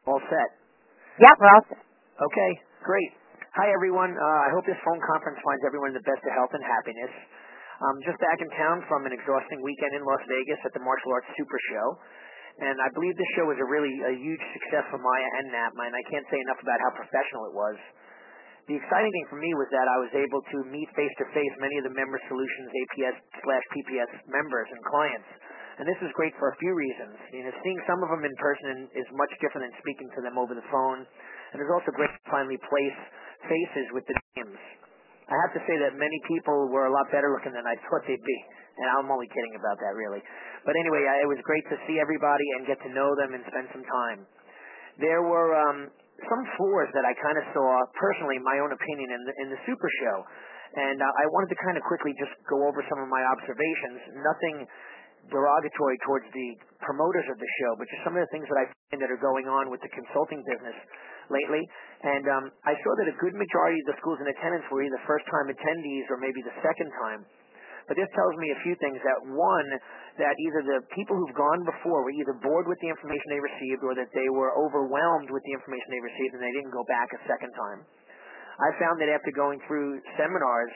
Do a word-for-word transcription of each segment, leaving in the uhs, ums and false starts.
All set? Yep, we're all set. Okay, great. Hi, everyone. Uh, I hope this phone conference finds everyone in the best of health and happiness. I'm just back in town from an exhausting weekend in Las Vegas at the Martial Arts Super Show, and I believe this show was a really a huge success for Maya and Napma, and I can't say enough about how professional it was. The exciting thing for me was that I was able to meet face-to-face many of the Member Solutions A P S slash P P S members and clients. And this was great for a few reasons. You know, seeing some of them in person is much different than speaking to them over the phone. And it's also great to finally place faces with the names. I have to say that many people were a lot better looking than I thought they'd be. And I'm only kidding about that, really. But anyway, I, it was great to see everybody and get to know them and spend some time. There were um, some flaws that I kind of saw, personally, my own opinion, in the, in the Super Show. And uh, I wanted to kind of quickly just go over some of my observations. Nothing derogatory towards the promoters of the show, but just some of the things that I find that are going on with the consulting business lately. And um, I saw that a good majority of the schools in attendance were either first-time attendees or maybe the second time. But this tells me a few things. That one, that either the people who've gone before were either bored with the information they received or that they were overwhelmed with the information they received and they didn't go back a second time. I found that after going through seminars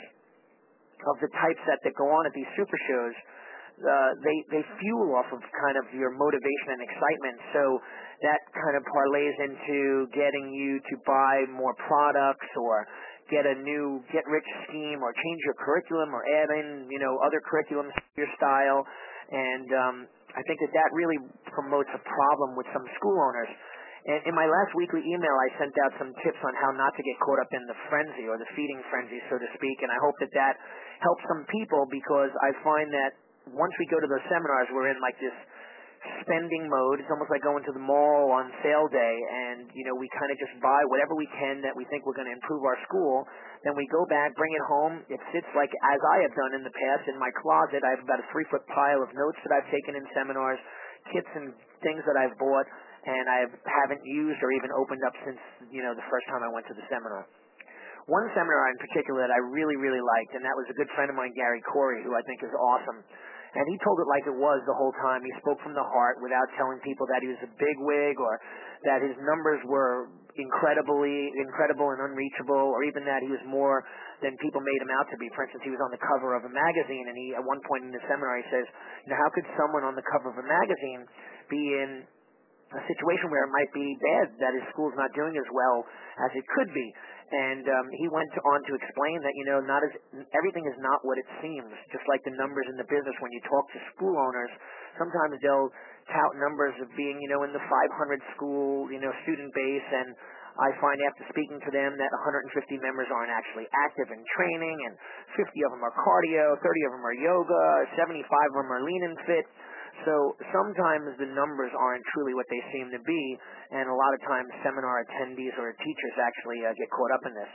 of the types that, that go on at these super shows, Uh, they, they fuel off of kind of your motivation and excitement, so that kind of parlays into getting you to buy more products or get a new get-rich scheme or change your curriculum or add in, you know, other curriculums to your style, and um, I think that that really promotes a problem with some school owners. And in my last weekly email, I sent out some tips on how not to get caught up in the frenzy or the feeding frenzy, so to speak, and I hope that that helps some people because I find that once we go to those seminars, we're in like this spending mode. It's almost like going to the mall on sale day, and you know we kind of just buy whatever we can that we think we're going to improve our school. Then we go back, bring it home. It sits like as I have done in the past in my closet. I have about a three-foot pile of notes that I've taken in seminars, kits and things that I've bought, and I haven't used or even opened up since you know the first time I went to the seminar. One seminar in particular that I really, really liked, and that was a good friend of mine, Gary Corey, who I think is awesome. And he told it like it was the whole time. He spoke from the heart without telling people that he was a bigwig or that his numbers were incredibly, incredible and unreachable, or even that he was more than people made him out to be. For instance, he was on the cover of a magazine, and he, at one point in the seminar, he says, you know, how could someone on the cover of a magazine be in a situation where it might be bad, that his school's not doing as well as it could be? And um, he went on to explain that, you know, not as everything is not what it seems. Just like the numbers in the business, when you talk to school owners, sometimes they'll tout numbers of being, you know, in the five hundred school, you know, student base. And I find after speaking to them that one hundred fifty members aren't actually active in training, and fifty of them are cardio, thirty of them are yoga, seventy-five of them are lean and fit. So sometimes the numbers aren't truly what they seem to be, and a lot of times seminar attendees or teachers actually uh, get caught up in this.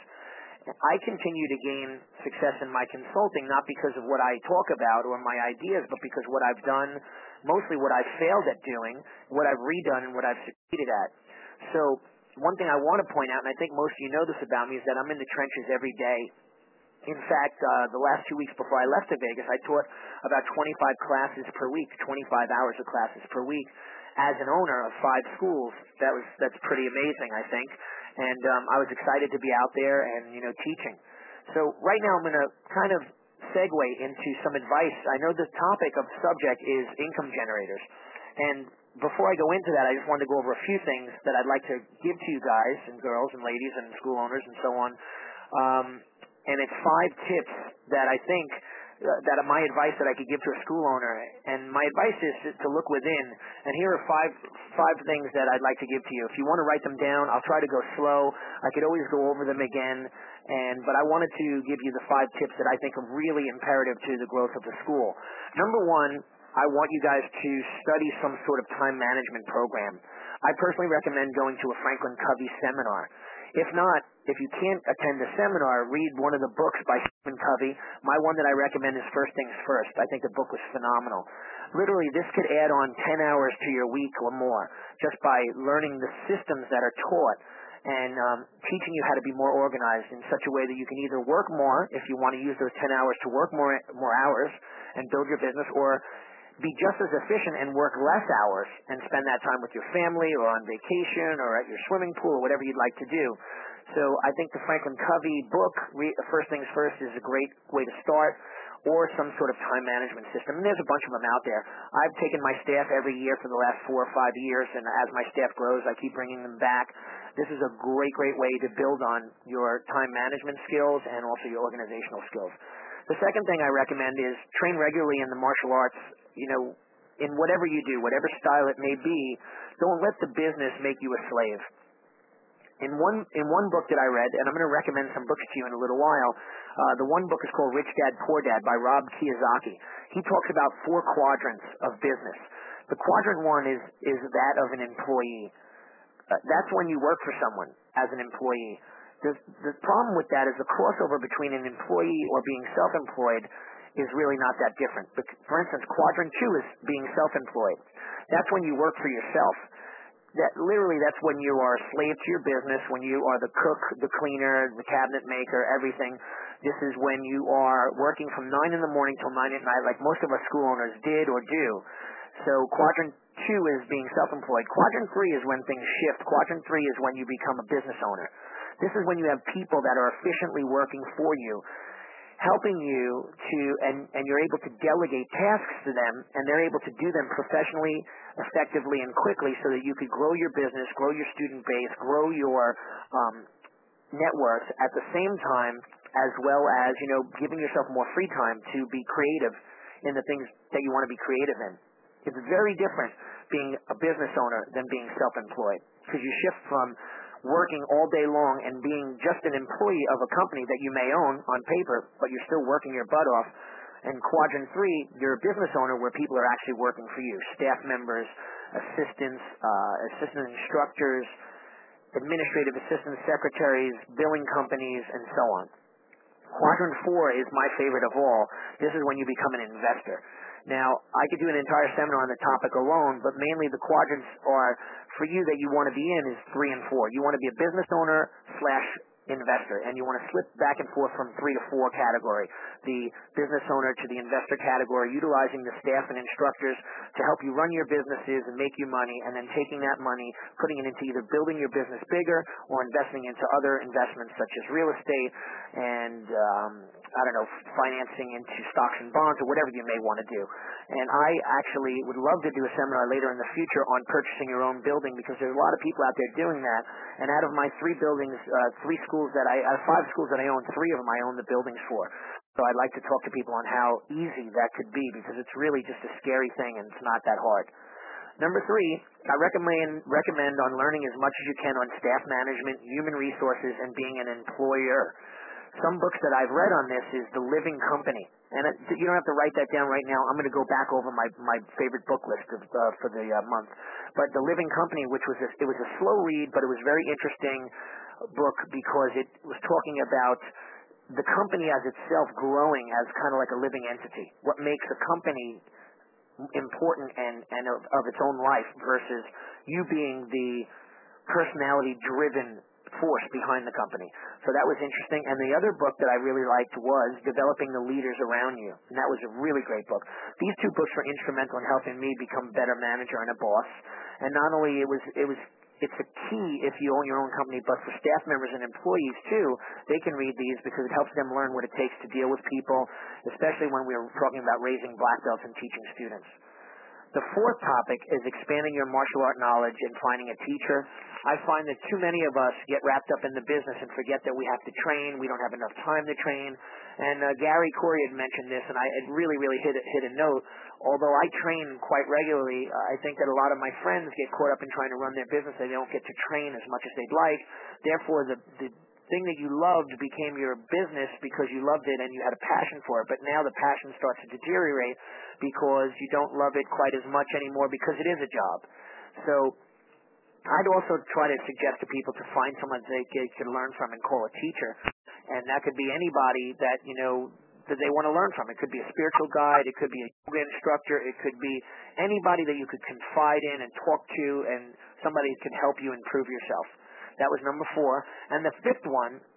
I continue to gain success in my consulting, not because of what I talk about or my ideas, but because what I've done, mostly what I've failed at doing, what I've redone, and what I've succeeded at. So one thing I want to point out, and I think most of you know this about me, is that I'm in the trenches every day. In fact, uh, the last two weeks before I left to Vegas, I taught about twenty-five classes per week, twenty-five hours of classes per week, as an owner of five schools. That was that's pretty amazing, I think. And um, I was excited to be out there and you know teaching. So right now I'm going to kind of segue into some advice. I know the topic of the subject is income generators, and before I go into that, I just wanted to go over a few things that I'd like to give to you guys and girls and ladies and school owners and so on. Um, And it's five tips that I think uh, that are my advice that I could give to a school owner. And my advice is to look within. And here are five five things that I'd like to give to you. If you want to write them down, I'll try to go slow. I could always go over them again. And but I wanted to give you the five tips that I think are really imperative to the growth of the school. Number one, I want you guys to study some sort of time management program. I personally recommend going to a Franklin Covey seminar. If not, if you can't attend a seminar, read one of the books by Stephen Covey. My one that I recommend is First Things First. I think the book was phenomenal. Literally, this could add on ten hours to your week or more just by learning the systems that are taught and um, teaching you how to be more organized in such a way that you can either work more if you want to use those ten hours to work more more hours and build your business, or be just as efficient and work less hours and spend that time with your family or on vacation or at your swimming pool or whatever you'd like to do. So I think the Franklin Covey book, First Things First, is a great way to start, or some sort of time management system. And there's a bunch of them out there. I've taken my staff every year for the last four or five years, and as my staff grows, I keep bringing them back. This is a great, great way to build on your time management skills and also your organizational skills. The second thing I recommend is train regularly in the martial arts, you know, in whatever you do, whatever style it may be. Don't let the business make you a slave. In one in one book that I read, and I'm going to recommend some books to you in a little while, uh, the one book is called Rich Dad, Poor Dad by Rob Kiyosaki. He talks about four quadrants of business. The quadrant one is, is that of an employee. Uh, that's when you work for someone as an employee. The, the problem with that is the crossover between an employee or being self-employed is really not that different. But for instance, quadrant two is being self-employed. That's when you work for yourself. That literally, that's when you are a slave to your business, when you are the cook, the cleaner, the cabinet maker, everything. This is when you are working from nine in the morning till nine at night, like most of us school owners did or do. So quadrant two is being self-employed. Quadrant three is when things shift. Quadrant three is when you become a business owner. This is when you have people that are efficiently working for you, helping you to, and, and you're able to delegate tasks to them, and they're able to do them professionally, effectively, and quickly so that you could grow your business, grow your student base, grow your um, networks at the same time, as well as, you know, giving yourself more free time to be creative in the things that you want to be creative in. It's very different being a business owner than being self-employed, because you shift from working all day long and being just an employee of a company that you may own on paper, but you're still working your butt off. And quadrant three, you're a business owner where people are actually working for you. Staff members, assistants, uh, assistant instructors, administrative assistants, secretaries, billing companies, and so on. Quadrant four is my favorite of all. This is when you become an investor. Now, I could do an entire seminar on the topic alone, but mainly the quadrants are, for you that you want to be in, is three and four. You want to be a business owner slash investor, and you want to slip back and forth from three to four category. The business owner to the investor category, utilizing the staff and instructors to help you run your businesses and make you money, and then taking that money, putting it into either building your business bigger or investing into other investments such as real estate and, um, I don't know, financing into stocks and bonds or whatever you may want to do. And I actually would love to do a seminar later in the future on purchasing your own building, because there's a lot of people out there doing that. And out of my three buildings, uh, three schools that I, out of five schools that I own, three of them I own the buildings for. So I'd like to talk to people on how easy that could be, because it's really just a scary thing and it's not that hard. Number three, I recommend recommend on learning as much as you can on staff management, human resources, and being an employer. Some books that I've read on this is The Living Company. And it, you don't have to write that down right now. I'm going to go back over my, my favorite book list of, uh, for the uh, month. But The Living Company, which was a, it was a slow read, but it was a very interesting book because it was talking about the company as itself growing as kind of like a living entity. What makes a company important and, and of, of its own life versus you being the personality-driven force behind the company. So that was interesting. And the other book that I really liked was Developing the Leaders Around You. And that was a really great book. These two books were instrumental in helping me become a better manager and a boss. And not only it was, it was, it's a key if you own your own company, but for staff members and employees too, they can read these because it helps them learn what it takes to deal with people, especially when we're talking about raising black belts and teaching students. The fourth topic is expanding your martial art knowledge and finding a teacher. I find that too many of us get wrapped up in the business and forget that we have to train. We don't have enough time to train. And uh, Gary Corey had mentioned this, and I it really, really hit, hit a note. Although I train quite regularly, uh, I think that a lot of my friends get caught up in trying to run their business. They don't get to train as much as they'd like. Therefore, the, the thing that you loved became your business because you loved it and you had a passion for it. But now the passion starts to deteriorate because you don't love it quite as much anymore because it is a job. So I'd also try to suggest to people to find someone they can learn from and call a teacher. And that could be anybody that, you know, that they want to learn from. It could be a spiritual guide. It could be a yoga instructor. It could be anybody that you could confide in and talk to, and somebody that can help you improve yourself. That was number four. And the fifth one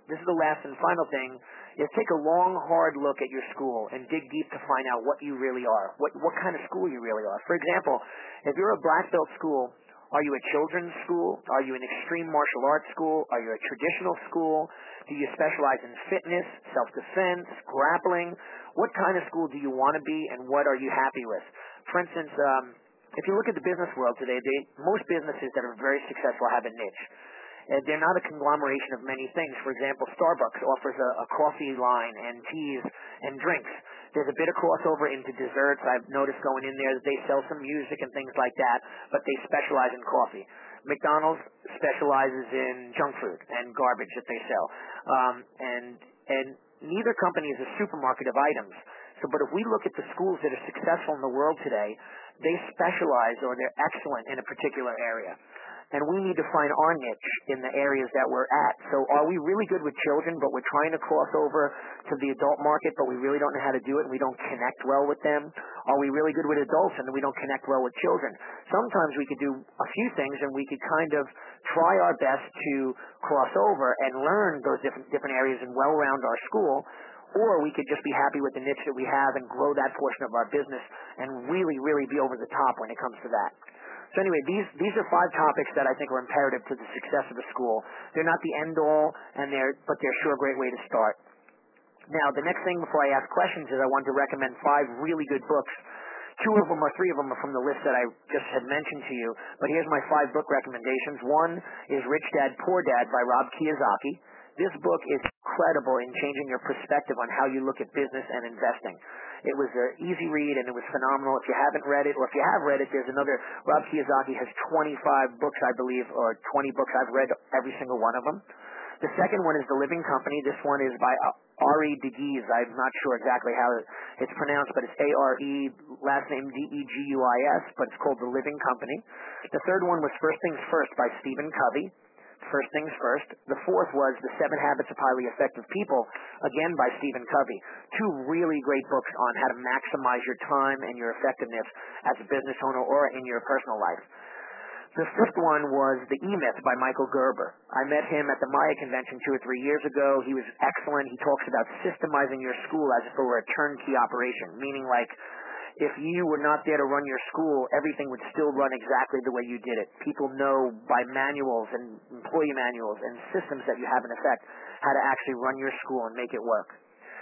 this is the last and final thing, is take a long, hard look at your school and dig deep to find out what you really are, what what kind of school you really are. For example, if you're a black belt school, are you a children's school? Are you an extreme martial arts school? Are you a traditional school? Do you specialize in fitness, self-defense, grappling? What kind of school do you want to be, and what are you happy with? For instance, um, if you look at the business world today, they, most businesses that are very successful have a niche. Uh, they're not a conglomeration of many things. For example, Starbucks offers a, a coffee line and teas and drinks. There's a bit of crossover into desserts. I've noticed going in there that they sell some music and things like that, but they specialize in coffee. McDonald's specializes in junk food and garbage that they sell. Um, and, and neither company is a supermarket of items. So, but if we look at the schools that are successful in the world today, they specialize or they're excellent in a particular area. And we need to find our niche in the areas that we're at. So are we really good with children, but we're trying to cross over to the adult market, but we really don't know how to do it and we don't connect well with them? Are we really good with adults and we don't connect well with children? Sometimes we could do a few things and we could kind of try our best to cross over and learn those different, different areas and well round our school. Or we could just be happy with the niche that we have and grow that portion of our business and really, really be over the top when it comes to that. So anyway, these these are five topics that I think are imperative to the success of the school. They're not the end all, and they're but they're sure a great way to start. Now, the next thing before I ask questions is I want to recommend five really good books. Two of them or three of them are from the list that I just had mentioned to you. But here's my five book recommendations. One is Rich Dad, Poor Dad by Rob Kiyosaki. This book is incredible in changing your perspective on how you look at business and investing. It was an easy read, and it was phenomenal. If you haven't read it, or if you have read it, there's another. Rob Kiyosaki has twenty-five books, I believe, or twenty books. I've read every single one of them. The second one is The Living Company. This one is by Ari DeGuise. I'm not sure exactly how it's pronounced, but it's A R E, last name D E G U I S, but it's called The Living Company. The third one was First Things First by Stephen Covey. First Things First. The fourth was The Seven Habits of Highly Effective People, again by Stephen Covey. Two really great books on how to maximize your time and your effectiveness as a business owner or in your personal life. The fifth one was The E-Myth by Michael Gerber. I met him at the Maya convention two or three years ago. He was excellent. He talks about systemizing your school as if it were a turnkey operation, meaning like if you were not there to run your school, everything would still run exactly the way you did it. People know by manuals and employee manuals and systems that you have in effect how to actually run your school and make it work.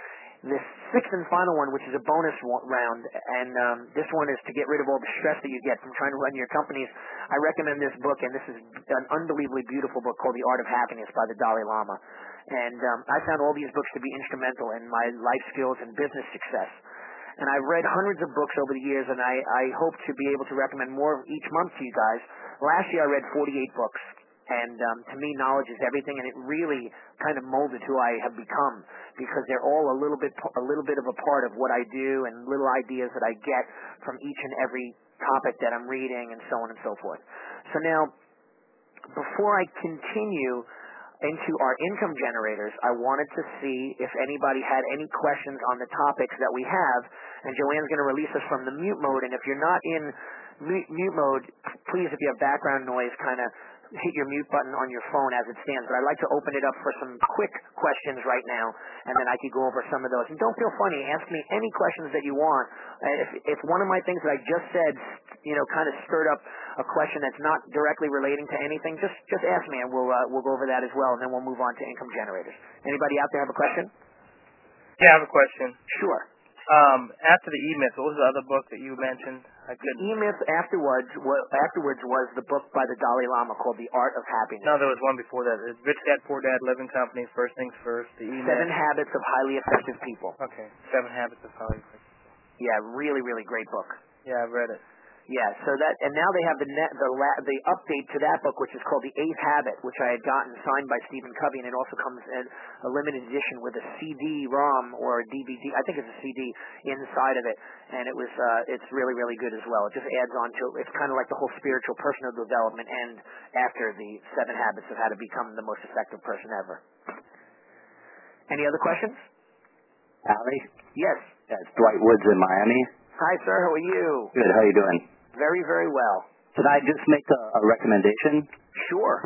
The sixth and final one, which is a bonus round, and um, this one is to get rid of all the stress that you get from trying to run your companies. I recommend this book, and this is an unbelievably beautiful book called The Art of Happiness by the Dalai Lama. And um, I found all these books to be instrumental in my life skills and business success. And I've read hundreds of books over the years, and I, I hope to be able to recommend more each month to you guys. Last year I read forty-eight books, and um, to me knowledge is everything, and it really kind of molded who I have become because they're all a little bit a little bit of a part of what I do and little ideas that I get from each and every topic that I'm reading and so on and so forth. So now, before I continue into our income generators, I wanted to see if anybody had any questions on the topics that we have, and Joanne's going to release us from the mute mode, and if you're not in mute, mute mode, please, if you have background noise, kind of hit your mute button on your phone as it stands. But I'd like to open it up for some quick questions right now, and then I could go over some of those. And don't feel funny. Ask me any questions that you want. If, if one of my things that I just said, you know, kind of stirred up a question that's not directly relating to anything, just just ask me, and we'll uh, we'll go over that as well, and then we'll move on to income generators. Anybody out there have a question? Yeah, I have a question. Sure. Um, after the E-Myth, what was the other book that you mentioned? I the E-Myth afterwards, well, afterwards was the book by the Dalai Lama called The Art of Happiness. No, there was one before that. It's Rich Dad, Poor Dad, Living Company, First Things First, the E-Myth. Seven Habits of Highly Effective People. Okay, Seven Habits of Highly Effective People. Yeah, really, really great book. Yeah, I've read it. Yeah, so that, and now they have the net, the la, the update to that book, which is called The Eighth Habit, which I had gotten signed by Stephen Covey, and it also comes in a limited edition with a C D ROM or a D V D. I think it's a C D inside of it, and it was, uh, it's really, really good as well. It just adds on to it. It's kind of like the whole spiritual personal development and after the Seven Habits of How to Become the Most Effective Person Ever. Any other questions? Allie? Yes. Yeah, it's Dwight Woods in Miami. Hi, sir. How are you? Good. How are you doing? Very, very well. Can I just make a, a recommendation? Sure.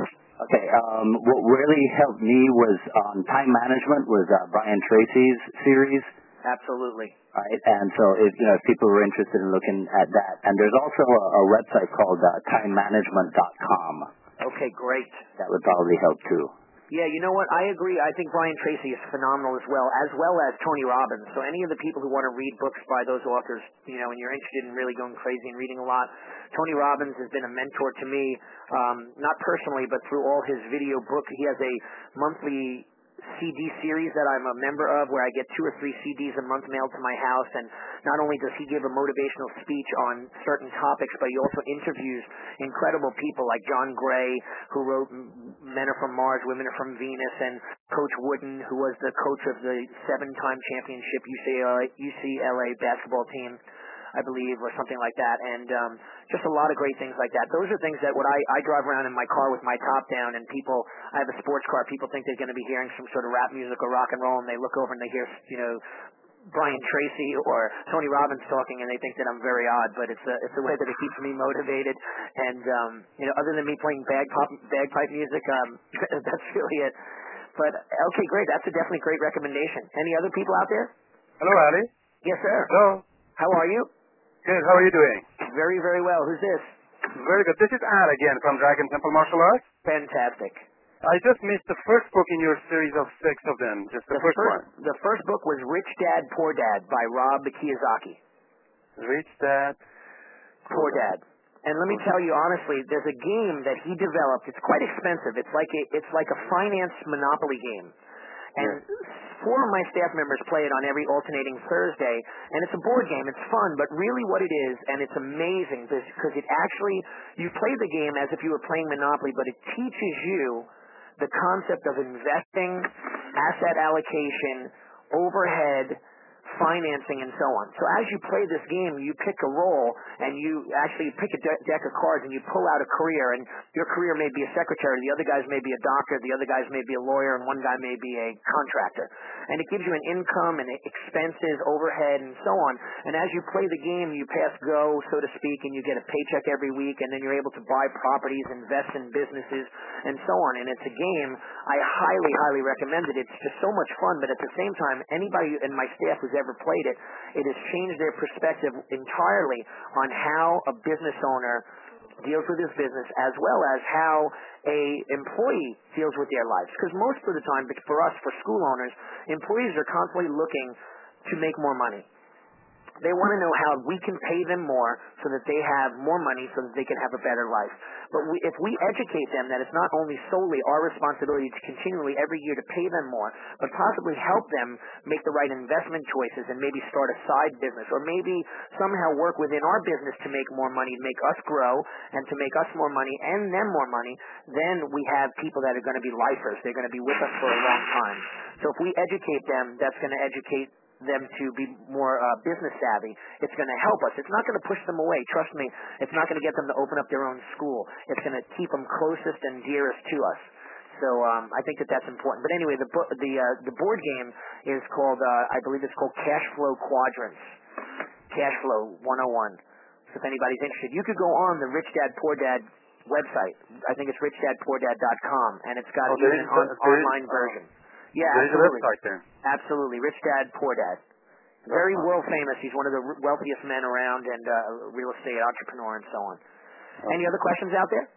Okay. Um, what really helped me was on time management was uh, Brian Tracy's series. Absolutely. Right, and so if you know if people were interested in looking at that, and there's also a, a website called uh, time management dot com. Okay, great. That would probably help too. Yeah, you know what? I agree. I think Brian Tracy is phenomenal as well, as well as Tony Robbins. So any of the people who want to read books by those authors, you know, and you're interested in really going crazy and reading a lot, Tony Robbins has been a mentor to me, um, not personally, but through all his video book. He has a monthly C D series that I'm a member of where I get two or three C Ds a month mailed to my house, and not only does he give a motivational speech on certain topics, but he also interviews incredible people like John Gray, who wrote Men Are From Mars, Women Are From Venus, and Coach Wooden, who was the coach of the seven-time championship U C L A, U C L A basketball team, I believe, or something like that, and um, just a lot of great things like that. Those are things that when I, I drive around in my car with my top down, and people, I have a sports car, people think they're going to be hearing some sort of rap music or rock and roll, and they look over and they hear, you know, Brian Tracy or Tony Robbins talking, and they think that I'm very odd, but it's a, it's a way that it keeps me motivated, and, um, you know, other than me playing bagpipe, bagpipe music, um, that's really it. But, okay, great. That's a definitely great recommendation. Any other people out there? Hello, Ali. Yes, sir. Hello. How are you? Good. How are you doing? Very, very well. Who's this? Very good. This is Al again from Dragon Temple Martial Arts. Fantastic. I just missed the first book in your series of six of them. Just the, The first, first, one. the first book was Rich Dad, Poor Dad by Rob Kiyosaki. Rich Dad, Poor Dad. And let me tell you honestly, there's a game that he developed. It's quite expensive. It's like a, it's like a finance monopoly game. And four of my staff members play it on every alternating Thursday, and it's a board game. It's fun, but really what it is, and it's amazing because it actually, you play the game as if you were playing Monopoly, but it teaches you the concept of investing, asset allocation, overhead, financing, and so on. So as you play this game, you pick a role, and you actually pick a de- deck of cards, and you pull out a career, and your career may be a secretary, the other guys may be a doctor, the other guys may be a lawyer, and one guy may be a contractor. And it gives you an income and expenses, overhead, and so on. And as you play the game, you pass go, so to speak, and you get a paycheck every week, and then you're able to buy properties, invest in businesses, and so on. And it's a game I highly, highly recommend it. It's just so much fun, but at the same time, anybody in my staff who's ever played it, it has changed their perspective entirely on how a business owner deals with his business as well as how a employee deals with their lives. Because most of the time, for us, for school owners, employees are constantly looking to make more money. They want to know how we can pay them more so that they have more money so that they can have a better life. But we, if we educate them that it's not only solely our responsibility to continually every year to pay them more, but possibly help them make the right investment choices and maybe start a side business or maybe somehow work within our business to make more money, to make us grow and to make us more money and them more money, then we have people that are going to be lifers. They're going to be with us for a long time. So if we educate them, that's going to educate them to be more uh, business savvy. It's going to help us. It's not going to push them away. Trust me, it's not going to get them to open up their own school. It's going to keep them closest and dearest to us. So um, I think that that's important. But anyway, the bo- the uh, the board game is called, uh, I believe it's called Cash Flow Quadrants. Cash Flow one oh one. So if anybody's interested, you could go on the Rich Dad Poor Dad website. I think it's rich dad poor dad dot com, and it's got oh, even an on- online uh, version. Yeah, there's absolutely. a website there. Absolutely. Rich Dad, Poor Dad. Very world famous. He's one of the wealthiest men around and uh, a real estate entrepreneur and so on. Okay. Any other questions out there?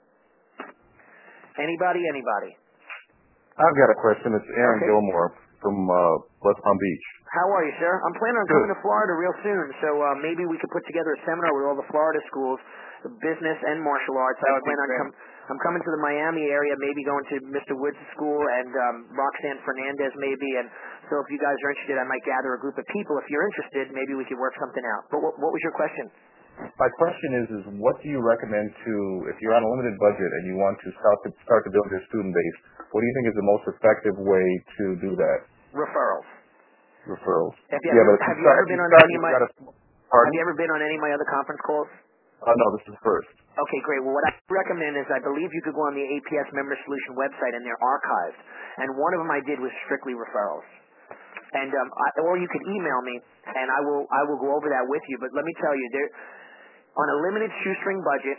Anybody, anybody? I've got a question. It's Aaron okay. Gilmore from uh, West Palm Beach. How are you, sir? I'm planning on coming to Florida real soon, so uh, maybe we could put together a seminar with all the Florida schools, business and martial arts. I plan on com- I'm coming to the Miami area, maybe going to Mister Woods' school and um, Roxanne Fernandez maybe, and so if you guys are interested, I might gather a group of people. If you're interested, maybe we could work something out. But what, what was your question? My question is, is what do you recommend to, if you're on a limited budget and you want to start to, start to build your student base, what do you think is the most effective way to do that? Referrals. Referrals. Have you yeah, ever, but have you ever been on start, any of my, gotta, have you ever been on any of my other conference calls? Uh, no, this is first. Okay, great. Well, what I recommend is I believe you could go on the A P S Member Solution website and they're archived. And one of them I did was strictly referrals. And um, I, or you could email me, and I will I will go over that with you. But let me tell you, there, on a limited shoestring budget,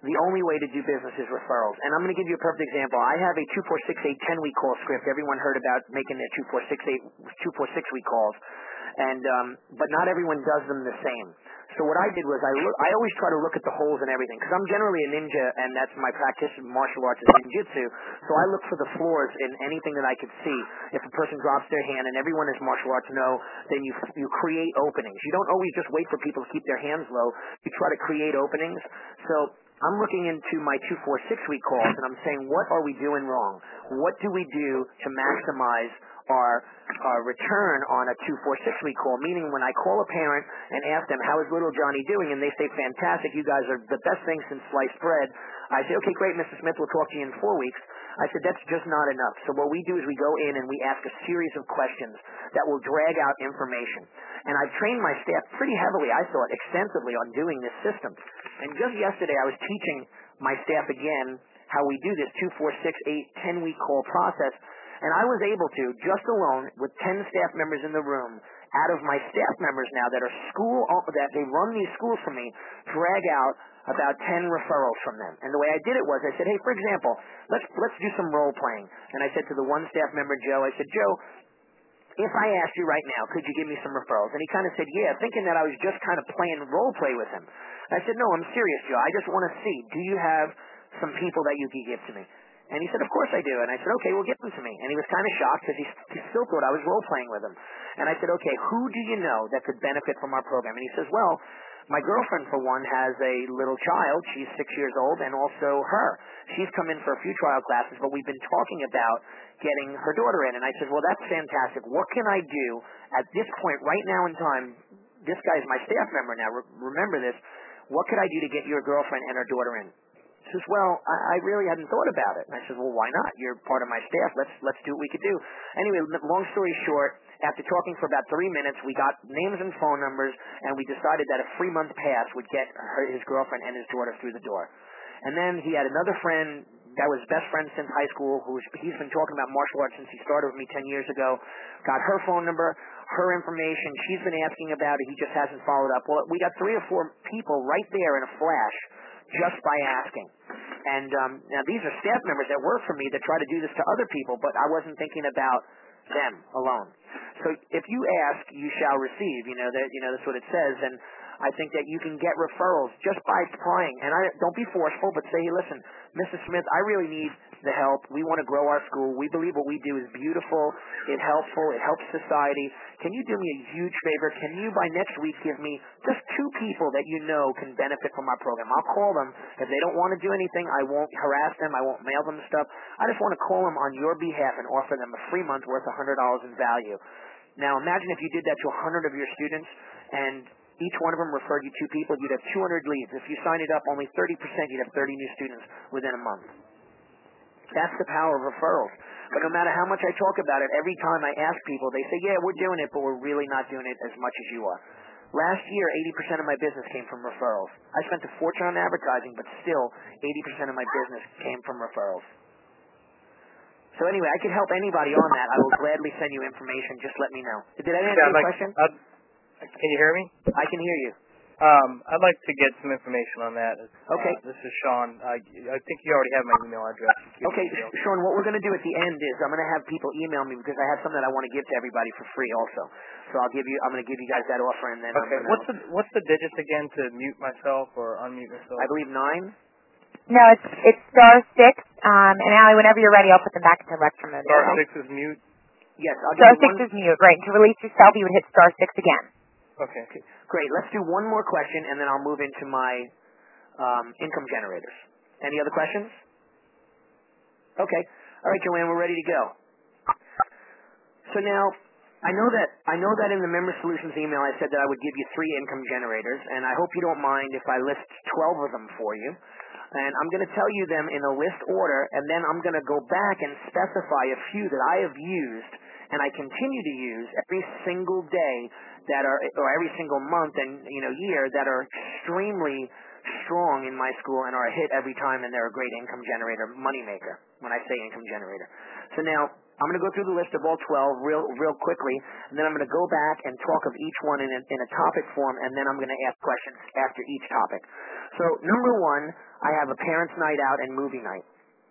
the only way to do business is referrals. And I'm going to give you a perfect example. I have a two four six eight ten-week call script. Everyone heard about making their two four six eight, two four six week calls. And um, but not everyone does them the same. So what I did was I look, I always try to look at the holes in everything because I'm generally a ninja, and that's my practice in martial arts is ninjutsu. So I look for the flaws in anything that I could see. If a person drops their hand, and everyone in martial arts know, then you you create openings. You don't always just wait for people to keep their hands low. You try to create openings. So I'm looking into my two four six week calls, and I'm saying, what are we doing wrong? What do we do to maximize our, our return on a two four six week call? Meaning when I call a parent and ask them, how is little Johnny doing? And they say, fantastic, you guys are the best thing since sliced bread. I say, okay, great, Missus Smith, we'll talk to you in four weeks. I said, that's just not enough. So what we do is we go in and we ask a series of questions that will drag out information. And I've trained my staff pretty heavily, I thought, extensively on doing this system. And just yesterday I was teaching my staff again how we do this two four six eight ten-week call process. And I was able to, just alone, with ten staff members in the room, out of my staff members now that are school, that they run these schools for me, drag out about ten referrals from them. And the way I did it was I said, hey, for example, let's let's do some role playing. And I said to the one staff member, Joe, I said, Joe, if I asked you right now, could you give me some referrals? And he kind of said, yeah, thinking that I was just kind of playing role play with him. I said, no, I'm serious, Joe. I just want to see, do you have some people that you could give to me? And he said, of course I do. And I said, okay, well, give them to me. And he was kind of shocked because he, he still thought I was role-playing with him. And I said, okay, who do you know that could benefit from our program? And he says, well, my girlfriend, for one, has a little child. She's six years old, and also her. She's come in for a few trial classes, but we've been talking about getting her daughter in. And I said, well, that's fantastic. What can I do at this point right now in time? This guy's my staff member now. Re- remember this. What could I do to get your girlfriend and her daughter in? He says, well, I, I really hadn't thought about it. And I said, well, why not? You're part of my staff. Let's let's do what we could do. Anyway, long story short, after talking for about three minutes, we got names and phone numbers, and we decided that a free month pass would get her, his girlfriend and his daughter through the door. And then he had another friend that was best friend since high school, who's he's been talking about martial arts since he started with me ten years ago. Got her phone number, her information. She's been asking about it. He just hasn't followed up. Well, we got three or four people right there in a flash just by asking. And um, now these are staff members that work for me that try to do this to other people, but I wasn't thinking about them alone. So if you ask, you shall receive. You know that you know that's what it says. And I think that you can get referrals just by applying. And I don't be forceful, but say, hey, listen, Missus Smith, I really need the help. We want to grow our school. We believe what we do is beautiful, it's helpful, it helps society. Can you do me a huge favor? Can you, by next week, give me just two people that you know can benefit from our program? I'll call them. If they don't want to do anything, I won't harass them. I won't mail them stuff. I just want to call them on your behalf and offer them a free month worth one hundred dollars in value. Now, imagine if you did that to one hundred of your students, and each one of them referred you two people, you'd have two hundred leads. If you signed it up only thirty percent, you'd have thirty new students within a month. That's the power of referrals. But no matter how much I talk about it, every time I ask people, they say, yeah, we're doing it, but we're really not doing it as much as you are. Last year, eighty percent of my business came from referrals. I spent a fortune on advertising, but still, eighty percent of my business came from referrals. So anyway, I can help anybody on that. I will gladly send you information. Just let me know. Did I answer yeah, your like, question? I'd, can you hear me? I can hear you. Um, I'd like to get some information on that. Okay. Uh, this is Sean. I, I think you already have my email address. Okay, Sean, what we're going to do at the end is I'm going to have people email me because I have something that I want to give to everybody for free also. So I'll give you, I'm going to give you guys that offer, and then okay. I'm gonna, What's the what's the digits again to mute myself or unmute myself? I believe nine. No, it's it's star six. Um, and Allie, whenever you're ready, I'll put them back into retro mode. Star Okay? six is mute. Yes, I'll Star give you six one. is mute, right? And to release yourself, you would hit star six again. Okay. Great. Let's do one more question, and then I'll move into my um, income generators. Any other questions? Okay. All right, Joanne, we're ready to go. So now, I know that I know that in the Member Solutions email I said that I would give you three income generators, and I hope you don't mind if I list twelve of them for you. And I'm going to tell you them in a list order, and then I'm going to go back and specify a few that I have used and I continue to use every single day that are, or every single month and, you know, year that are extremely strong in my school and are a hit every time, and they're a great income generator, money maker, when I say income generator. So now I'm going to go through the list of all twelve real real quickly, and then I'm going to go back and talk of each one in a, in a topic form, and then I'm going to ask questions after each topic. So number one, I have a parents' night out and movie night.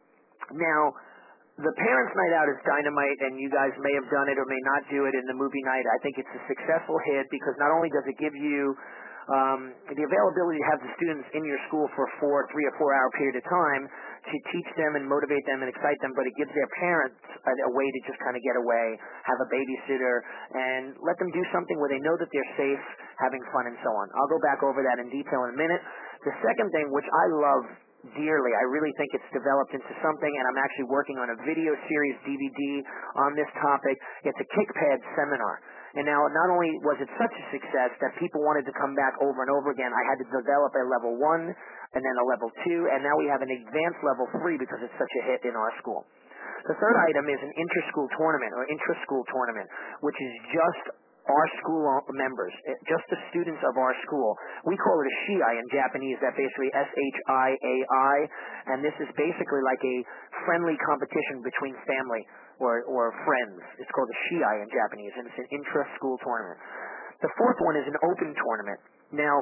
Now, the parents' night out is dynamite, and you guys may have done it or may not do it in the movie night. I think it's a successful hit because not only does it give you um, the availability to have the students in your school for a four, three or four hour period of time to teach them and motivate them and excite them, but it gives their parents a, a way to just kind of get away, have a babysitter, and let them do something where they know that they're safe, having fun, and so on. I'll go back over that in detail in a minute. The second thing, which I love dearly, I really think it's developed into something, and I'm actually working on a video series D V D on this topic. It's a kickpad seminar. And now, not only was it such a success that people wanted to come back over and over again, I had to develop a level one and then a level two, and now we have an advanced level three because it's such a hit in our school. The third item is an inter-school tournament or intra-school tournament, which is just our school members, just the students of our school. We call it a shiai in Japanese, that basically S H I A I, and this is basically like a friendly competition between family or, or friends. It's called a shiai in Japanese, and it's an intra-school tournament. The fourth one is an open tournament. Now,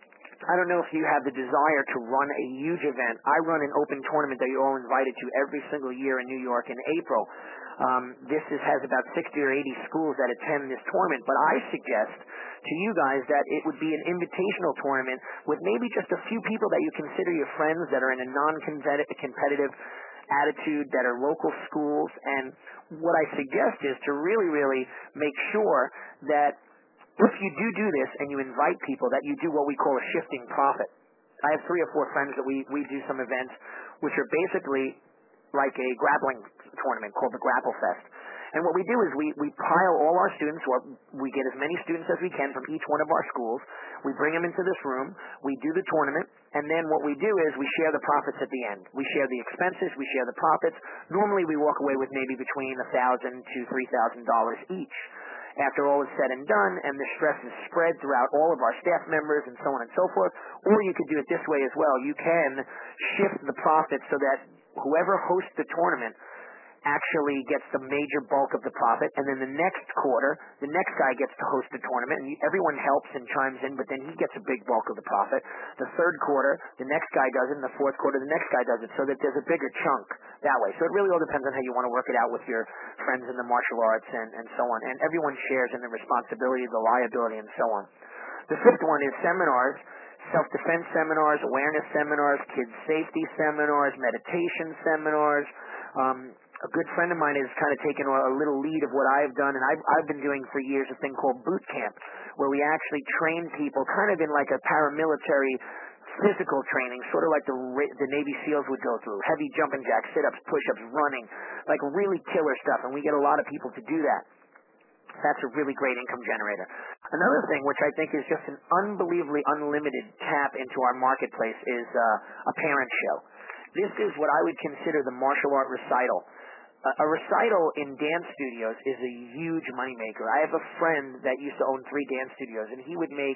I don't know if you have the desire to run a huge event. I run an open tournament that you're all invited to every single year in New York in April. Um, this is, has about sixty or eighty schools that attend this tournament, but I suggest to you guys that it would be an invitational tournament with maybe just a few people that you consider your friends that are in a non-competitive attitude, that are local schools, and what I suggest is to really, really make sure that if you do do this and you invite people, that you do what we call a shifting profit. I have three or four friends that we, we do some events which are basically like a grappling tournament called the Grapple Fest. And what we do is we, we pile all our students, or we get as many students as we can from each one of our schools. We bring them into this room. We do the tournament. And then what we do is we share the profits at the end. We share the expenses. We share the profits. Normally we walk away with maybe between one thousand dollars to three thousand dollars each. After all is said and done, and the stress is spread throughout all of our staff members and so on and so forth, or you could do it this way as well. You can shift the profits so that whoever hosts the tournament actually gets the major bulk of the profit, and then the next quarter, the next guy gets to host the tournament, and everyone helps and chimes in, but then he gets a big bulk of the profit. The third quarter, the next guy does it, and the fourth quarter, the next guy does it, so that there's a bigger chunk that way. So it really all depends on how you want to work it out with your friends in the martial arts and, and so on, and everyone shares in the responsibility, the liability, and so on. The fifth one is seminars. Self-defense seminars, awareness seminars, kids safety seminars, meditation seminars. Um, a good friend of mine has kind of taken a little lead of what I've done, and I've, I've been doing for years a thing called boot camp, where we actually train people kind of in like a paramilitary physical training, sort of like the, the Navy SEALs would go through, heavy jumping jacks, sit-ups, push-ups, running, like really killer stuff, and we get a lot of people to do that. That's a really great income generator. Another thing, which I think is just an unbelievably unlimited tap into our marketplace, is uh, a parent show. This is what I would consider the martial art recital. Uh, a recital in dance studios is a huge moneymaker. I have a friend that used to own three dance studios, and he would make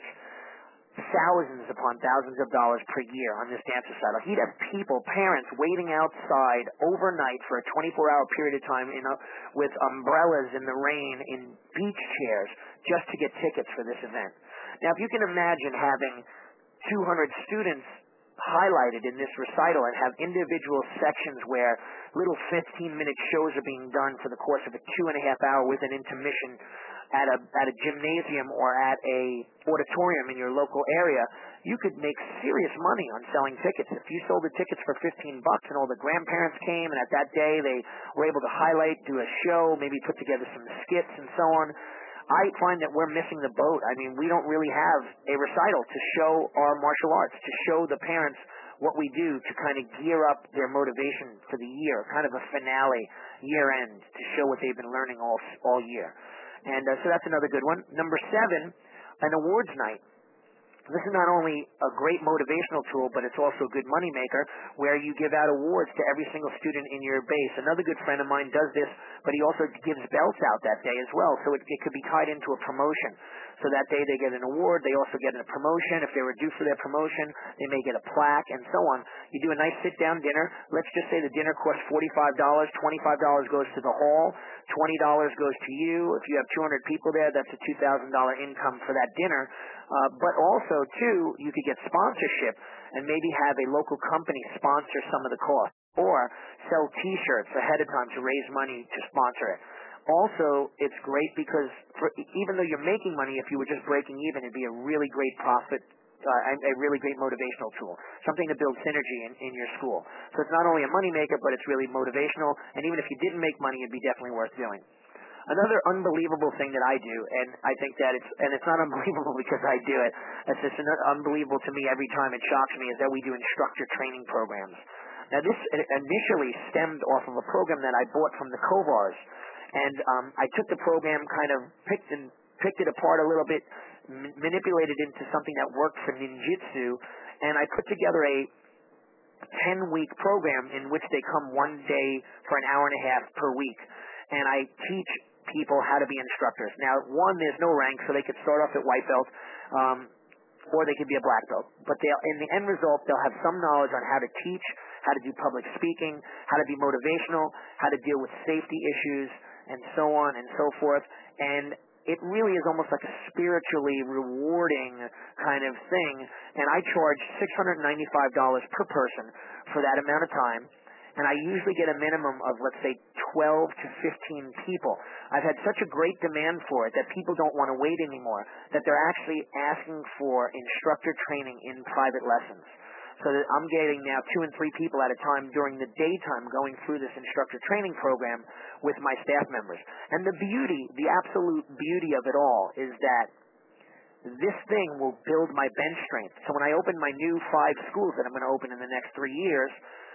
thousands upon thousands of dollars per year on this dance recital. He'd have people, parents, waiting outside overnight for a twenty-four hour period of time in a, with umbrellas in the rain in beach chairs just to get tickets for this event. Now, if you can imagine having two hundred students highlighted in this recital and have individual sections where little fifteen minute shows are being done for the course of a two and a half hour with an intermission at a at a gymnasium or at a auditorium in your local area, you could make serious money on selling tickets. If you sold the tickets for fifteen bucks and all the grandparents came, and at that day they were able to highlight, do a show, maybe put together some skits and so on, I find that we're missing the boat. I mean, we don't really have a recital to show our martial arts, to show the parents what we do to kind of gear up their motivation for the year, kind of a finale, year end, to show what they've been learning all all year. And uh, so that's another good one. Number seven, an awards night. This is not only a great motivational tool, but it's also a good moneymaker where you give out awards to every single student in your base. Another good friend of mine does this, but he also gives belts out that day as well, so it, it could be tied into a promotion. So that day they get an award, they also get a promotion. If they were due for their promotion, they may get a plaque and so on. You do a nice sit-down dinner. Let's just say the dinner costs forty-five dollars, twenty-five dollars goes to the hall, twenty dollars goes to you. If you have two hundred people there, that's a two thousand dollars income for that dinner. Uh, but also, too, you could get sponsorship and maybe have a local company sponsor some of the cost or sell T-shirts ahead of time to raise money to sponsor it. Also, it's great because for, even though you're making money, if you were just breaking even, it'd be a really great profit, uh, a really great motivational tool, something to build synergy in, in your school. So it's not only a moneymaker, but it's really motivational, and even if you didn't make money, it'd be definitely worth doing. Another unbelievable thing that I do, and I think that it's, and it's not unbelievable because I do it, it's just unbelievable to me every time, it shocks me, is that we do instructor training programs. Now this initially stemmed off of a program that I bought from the Kovars. And um, I took the program, kind of picked and picked it apart a little bit, m- manipulated it into something that worked for ninjutsu, and I put together a ten-week program in which they come one day for an hour and a half per week, and I teach people how to be instructors. Now, one, there's no rank, so they could start off at white belt, um, or they could be a black belt. But they'll, in the end result, they'll have some knowledge on how to teach, how to do public speaking, how to be motivational, how to deal with safety issues, and so on and so forth. And it really is almost like a spiritually rewarding kind of thing. And I charge six hundred ninety-five dollars per person for that amount of time. And I usually get a minimum of, let's say, twelve to fifteen people. I've had such a great demand for it that people don't want to wait anymore, that they're actually asking for instructor training in private lessons. So that I'm getting now two and three people at a time during the daytime going through this instructor training program with my staff members. And the beauty, the absolute beauty of it all is that this thing will build my bench strength. So when I open my new five schools that I'm going to open in the next three years,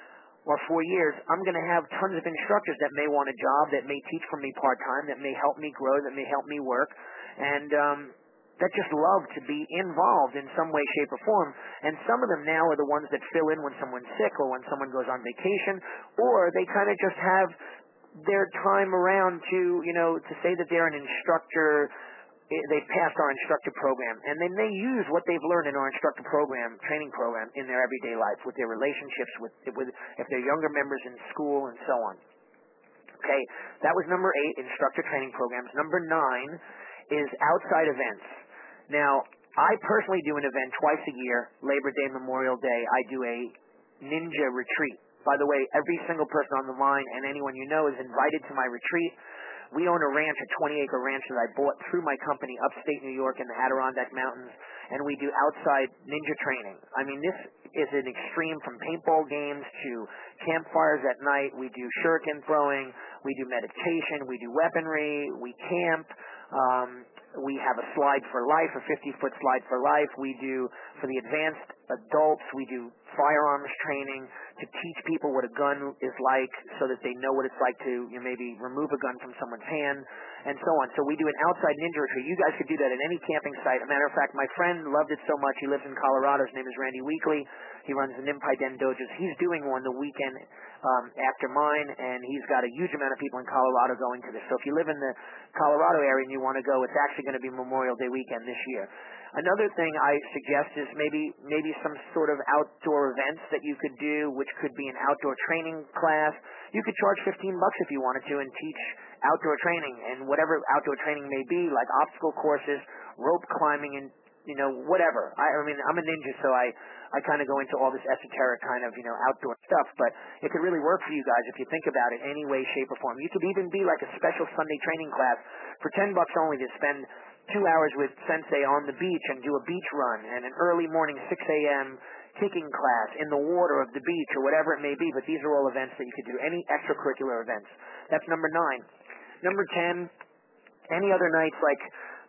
or four years, I'm going to have tons of instructors that may want a job, that may teach for me part-time, that may help me grow, that may help me work. And, um, that just love to be involved in some way, shape, or form. And some of them now are the ones that fill in when someone's sick or when someone goes on vacation, or they kind of just have their time around to, you know, to say that they're an instructor, they've passed our instructor program, and then they use what they've learned in our instructor program, training program, in their everyday life, with their relationships, with, with if they're younger members in school, and so on. Okay, that was number eight, instructor training programs. Number nine is outside events. Now, I personally do an event twice a year, Labor Day, Memorial Day. I do a ninja retreat. By the way, every single person on the line and anyone you know is invited to my retreat. We own a ranch, a twenty-acre ranch that I bought through my company upstate New York in the Adirondack Mountains, and we do outside ninja training. I mean, this is an extreme from paintball games to campfires at night. We do shuriken throwing. We do meditation. We do weaponry. We camp. Um, we have a slide for life, a fifty-foot slide for life. We do, for the advanced adults, we do firearms training to teach people what a gun is like so that they know what it's like to, you know, maybe remove a gun from someone's hand, and so on. So we do an outside ninja retreat. You guys could do that at any camping site. As a matter of fact, my friend loved it so much, he lives in Colorado. His name is Randy Weekly. He runs the Nimpai Den Dojos. He's doing one the weekend um, after mine, and he's got a huge amount of people in Colorado going to this. So if you live in the Colorado area and you want to go, it's actually going to be Memorial Day weekend this year. Another thing I suggest is maybe maybe some sort of outdoor events that you could do, which could be an outdoor training class. You could charge fifteen bucks if you wanted to and teach outdoor training, and whatever outdoor training may be, like obstacle courses, rope climbing, and you know, whatever. I, I mean, I'm a ninja, so I, I kind of go into all this esoteric kind of, you know, outdoor stuff, but it could really work for you guys if you think about it any way, shape, or form. You could even be like a special Sunday training class for ten bucks only to spend two hours with Sensei on the beach and do a beach run, and an early morning six a.m. kicking class in the water of the beach or whatever it may be, but these are all events that you could do, any extracurricular events. That's number nine. Number ten, any other nights like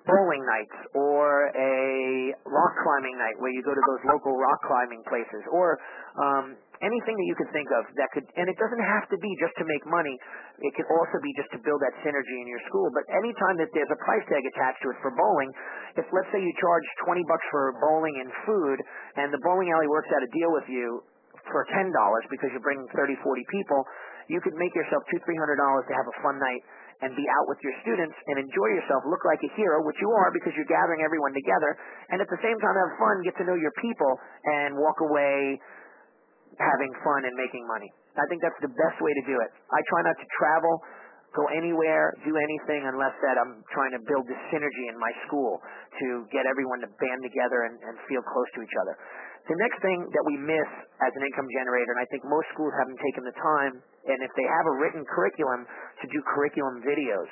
bowling nights or a rock climbing night where you go to those local rock climbing places, or um, anything that you could think of that could, and it doesn't have to be just to make money. It could also be just to build that synergy in your school. But anytime that there's a price tag attached to it for bowling, if let's say you charge twenty bucks for bowling and food, and the bowling alley works out a deal with you for ten dollars because you're bringing thirty, forty people, you could make yourself two, three hundred dollars to have a fun night and be out with your students and enjoy yourself, look like a hero, which you are because you're gathering everyone together, and at the same time have fun, get to know your people, and walk away having fun and making money. I think that's the best way to do it. I try not to travel, go anywhere, do anything unless that I'm trying to build this synergy in my school to get everyone to band together and, and feel close to each other. The next thing that we miss as an income generator, and I think most schools haven't taken the time, and if they have a written curriculum, to do curriculum videos.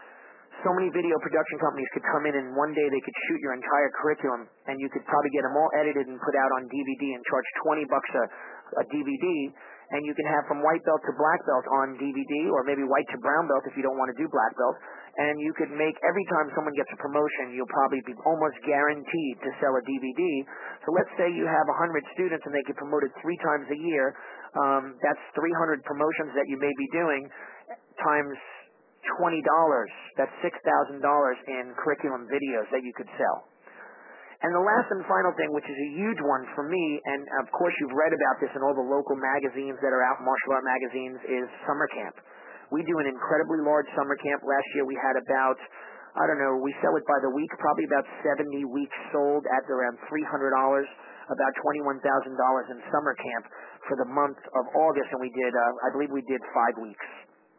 So many video production companies could come in and one day they could shoot your entire curriculum, and you could probably get them all edited and put out on D V D and charge twenty bucks a, a D V D, and you can have from white belt to black belt on D V D, or maybe white to brown belt if you don't want to do black belt. And you could make, every time someone gets a promotion, you'll probably be almost guaranteed to sell a D V D. So let's say you have one hundred students and they get promoted three times a year. Um, that's three hundred promotions that you may be doing times twenty dollars. That's six thousand dollars in curriculum videos that you could sell. And the last and final thing, which is a huge one for me, and of course you've read about this in all the local magazines that are out, martial art magazines, is summer camp. We do an incredibly large summer camp. Last year we had about, I don't know, we sell it by the week, probably about seventy weeks sold at around three hundred dollars, about twenty-one thousand dollars in summer camp for the month of August, and we did, uh, I believe we did five weeks.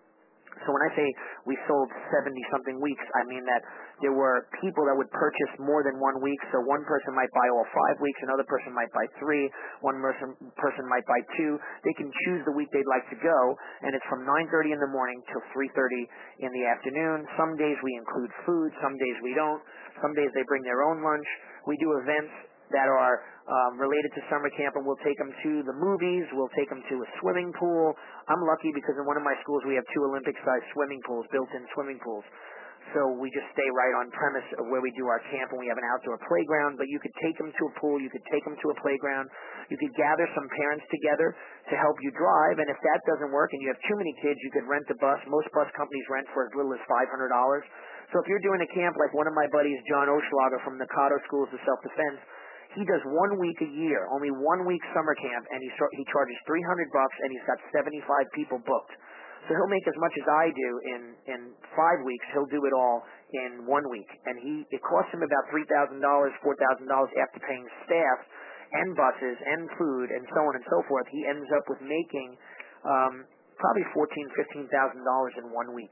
So when I say we sold seventy-something weeks, I mean that there were people that would purchase more than one week. So one person might buy all five weeks, another person might buy three, one person, person might buy two. They can choose the week they'd like to go, and it's from nine thirty in the morning till three thirty in the afternoon. Some days we include food, some days we don't. Some days they bring their own lunch. We do events that are um, related to summer camp, and we'll take them to the movies, we'll take them to a swimming pool. I'm lucky because in one of my schools we have two Olympic-sized swimming pools, built-in swimming pools. So we just stay right on premise of where we do our camp, and we have an outdoor playground, but you could take them to a pool, you could take them to a playground, you could gather some parents together to help you drive, and if that doesn't work and you have too many kids, you could rent a bus. Most bus companies rent for as little as five hundred dollars. So if you're doing a camp like one of my buddies, John Oschlager from Nakado Schools of Self-Defense, he does one week a year, only one week summer camp, and he he charges three hundred bucks, and he's got seventy-five people booked. So he'll make as much as I do in in five weeks. He'll do it all in one week, and he it costs him about three thousand dollars, four thousand dollars after paying staff and buses and food and so on and so forth. He ends up with making um, probably fourteen, fifteen thousand dollars in one week.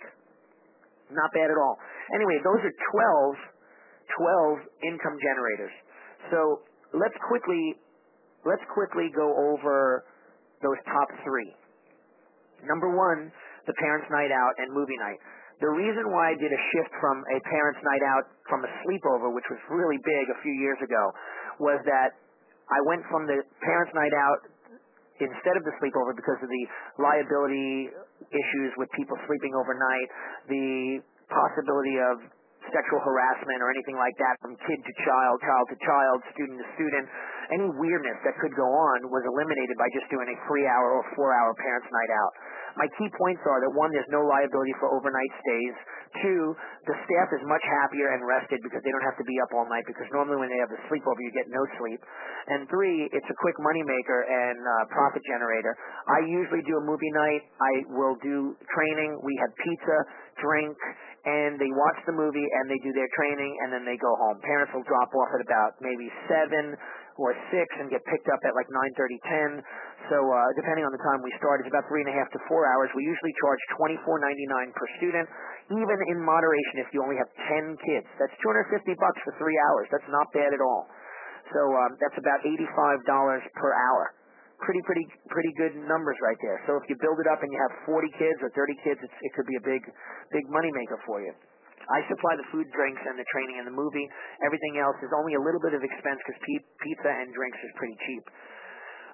Not bad at all. Anyway, those are twelve, twelve income generators. So let's quickly let's quickly go over those top three. Number one, the parents' night out and movie night. The reason why I did a shift from a parents' night out from a sleepover, which was really big a few years ago, was that I went from the parents' night out instead of the sleepover because of the liability issues with people sleeping overnight, the possibility of sexual harassment or anything like that from kid to child, child to child, student to student. Any weirdness that could go on was eliminated by just doing a three-hour or four-hour parents' night out. My key points are that, one, there's no liability for overnight stays. Two, the staff is much happier and rested because they don't have to be up all night, because normally when they have the sleepover, you get no sleep. And three, it's a quick moneymaker and uh, profit generator. I usually do a movie night. I will do training. We have pizza, drink, and they watch the movie and they do their training, and then they go home. Parents will drop off at about maybe seven or six and get picked up at like nine thirty, ten. So uh, depending on the time we start, it's about three and a half to four hours. We usually charge twenty-four ninety-nine per student, even in moderation if you only have ten kids. That's two hundred fifty bucks for three hours. That's not bad at all. So um, that's about eighty-five dollars per hour. Pretty, pretty, pretty good numbers right there. So if you build it up and you have forty kids or thirty kids, it's, it could be a big, big moneymaker for you. I supply the food, drinks, and the training and the movie. Everything else is only a little bit of expense because pizza and drinks is pretty cheap.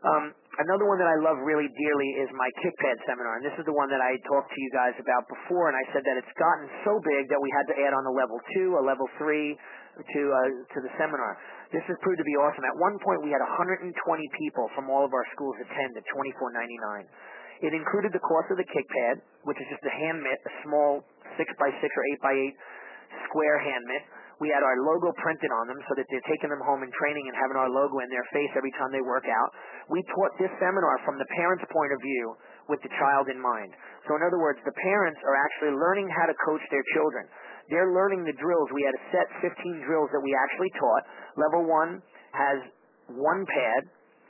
Um, another one that I love really dearly is my KickPad seminar, and this is the one that I talked to you guys about before, and I said that it's gotten so big that we had to add on a level two, a level three to uh, to the seminar. This has proved to be awesome. At one point, we had one hundred twenty people from all of our schools attend at twenty-four ninety-nine. It included the cost of the KickPad, which is just a hand mitt, a small six by six or eight by eight square hand mitt. We had our logo printed on them so that they're taking them home in training and having our logo in their face every time they work out. We taught this seminar from the parent's point of view with the child in mind. So in other words, the parents are actually learning how to coach their children. They're learning the drills. We had a set fifteen drills that we actually taught. Level one has one pad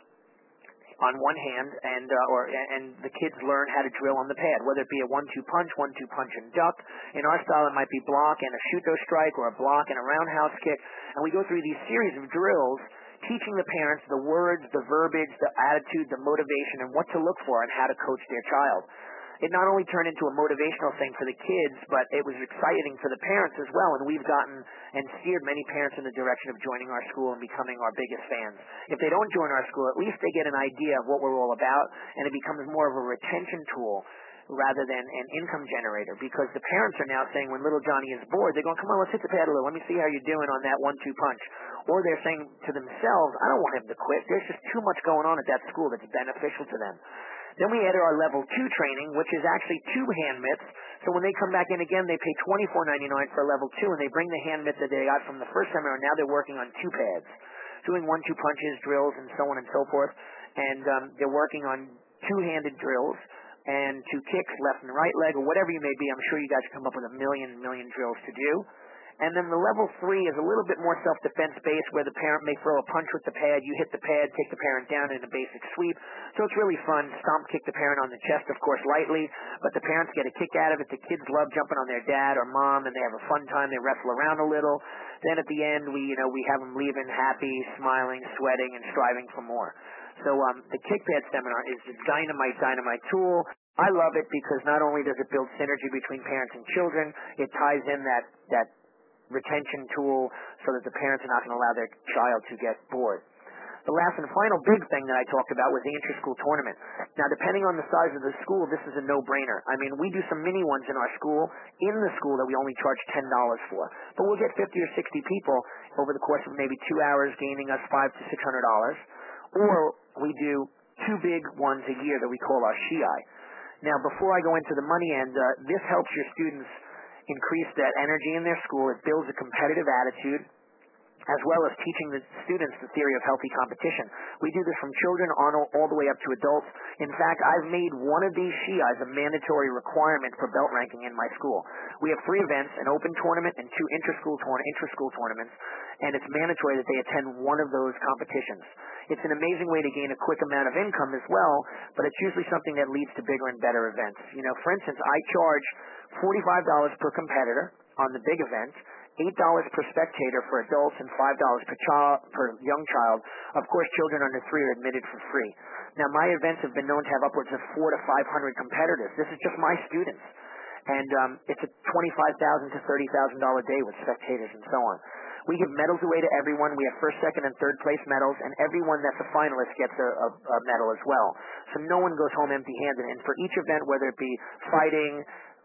on one hand, and uh, or and the kids learn how to drill on the pad, whether it be a one-two punch, one-two punch and duck. In our style, it might be block and a shoot-throw strike, or a block and a roundhouse kick. And we go through these series of drills, teaching the parents the words, the verbiage, the attitude, the motivation, and what to look for and how to coach their child. It not only turned into a motivational thing for the kids, but it was exciting for the parents as well, and we've gotten and steered many parents in the direction of joining our school and becoming our biggest fans. If they don't join our school, at least they get an idea of what we're all about, and it becomes more of a retention tool rather than an income generator, because the parents are now saying when little Johnny is bored, they're going, come on, let's hit the pad a little, let me see how you're doing on that one-two punch. Or they're saying to themselves, I don't want him to quit, there's just too much going on at that school that's beneficial to them. Then we added our level two training, which is actually two hand mitts. So when they come back in again, they pay twenty-four ninety-nine for level two, and they bring the hand mitts that they got from the first seminar. Now they're working on two pads, doing one-two punches, drills, and so on and so forth. And um, they're working on two-handed drills and two kicks, left and right leg, or whatever you may be. I'm sure you guys come up with a million, million drills to do. And then the level three is a little bit more self-defense based, where the parent may throw a punch with the pad, you hit the pad, take the parent down in a basic sweep. So it's really fun. Stomp kick the parent on the chest, of course, lightly, but the parents get a kick out of it. The kids love jumping on their dad or mom, and they have a fun time. They wrestle around a little. Then at the end, we, you know, we have them leaving happy, smiling, sweating, and striving for more. So um, the KickPad seminar is a dynamite, dynamite tool. I love it because not only does it build synergy between parents and children, it ties in that, that retention tool so that the parents are not going to allow their child to get bored. The last and final big thing that I talked about was the inter-school tournament. Now, depending on the size of the school, this is a no-brainer. I mean, we do some mini ones in our school, in the school, that we only charge ten dollars for. But we'll get fifty or sixty people over the course of maybe two hours, gaining us five to six hundred dollars. Or we do two big ones a year that we call our S H I I. Now, before I go into the money end, uh, this helps your students increase that energy in their school. It builds a competitive attitude, as well as teaching the students the theory of healthy competition. We do this from children on all the way up to adults. In fact, I've made one of these S H I Is a mandatory requirement for belt ranking in my school. We have three events, an open tournament and two inter-school, tourna- inter-school tournaments, and it's mandatory that they attend one of those competitions. It's an amazing way to gain a quick amount of income as well, but it's usually something that leads to bigger and better events. You know, for instance, I charge forty-five dollars per competitor on the big event, eight dollars per spectator for adults, and five dollars per child, per young child. Of course, children under three are admitted for free. Now, my events have been known to have upwards of four to five hundred competitors. This is just my students. And um, it's a twenty-five thousand dollars to thirty thousand dollars day with spectators and so on. We give medals away to everyone. We have first, second, and third place medals, and everyone that's a finalist gets a, a, a medal as well. So no one goes home empty-handed. And for each event, whether it be fighting,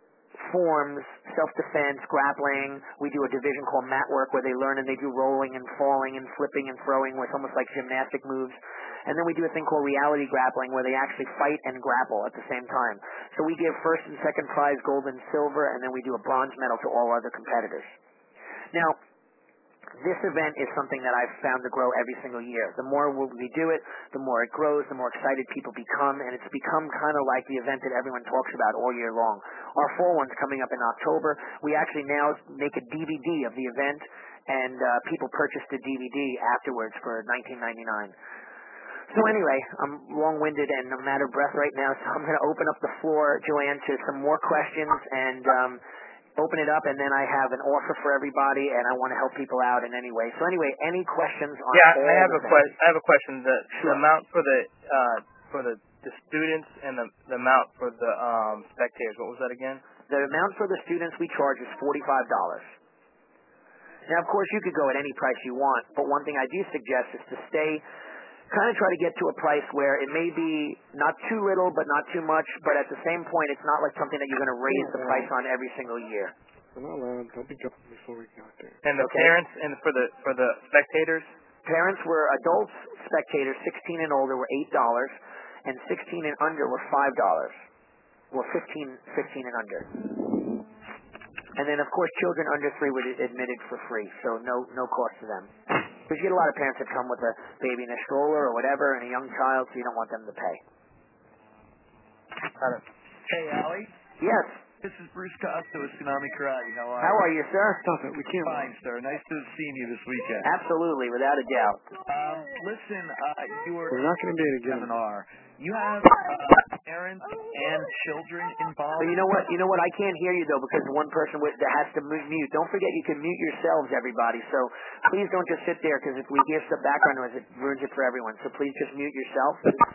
forms, self-defense, grappling. We do a division called mat work where they learn and they do rolling and falling and flipping and throwing, where it's almost like gymnastic moves. And then we do a thing called reality grappling where they actually fight and grapple at the same time. So we give first and second prize gold and silver, and then we do a bronze medal to all other competitors. Now, this event is something that I've found to grow every single year. The more we do it, the more it grows, the more excited people become, and it's become kind of like the event that everyone talks about all year long. Our fall one's coming up in October. We actually now make a D V D of the event, and uh, people purchase the D V D afterwards for nineteen ninety-nine. So anyway, I'm long-winded and I'm out of breath right now, so I'm going to open up the floor, Joanne, to some more questions, and um, open it up, and then I have an offer for everybody, and I want to help people out in any way. So anyway, any questions on yeah, all I have a question. I have a question. The, sure. the amount for the uh, for the, the students and the, the amount for the um, spectators. What was that again? The amount for the students we charge is forty-five dollars. Now, of course, you could go at any price you want, but one thing I do suggest is to stay kind of try to get to a price where it may be not too little, but not too much, but at the same point, it's not like something that you're going to raise the price on every single year. We're not allowed. Don't be jumping before we got there. And the Okay. parents and for the for the spectators? Parents were adults, spectators, sixteen and older were eight dollars, and sixteen and under were five dollars. Well, fifteen, fifteen and under. And then, of course, children under three were admitted for free, so no no cost to them. Because you get a lot of parents that come with a baby in a stroller or whatever and a young child, so you don't want them to pay. Hey, Allie. Yes. This is Bruce Costa with Tsunami Karate. How are How you? are you, sir? Stop it. We can't. Fine, sir. Nice to have seen you this weekend. Absolutely, without a doubt. Um, listen, uh, you were We're not going to be able to get him. seminar. You have uh, parents and children involved. But you know what? You know what? I can't hear you though because one person with, that has to mu- mute. Don't forget you can mute yourselves, everybody. So please don't just sit there because if we hear some background noise, it ruins it for everyone. So please just mute yourself.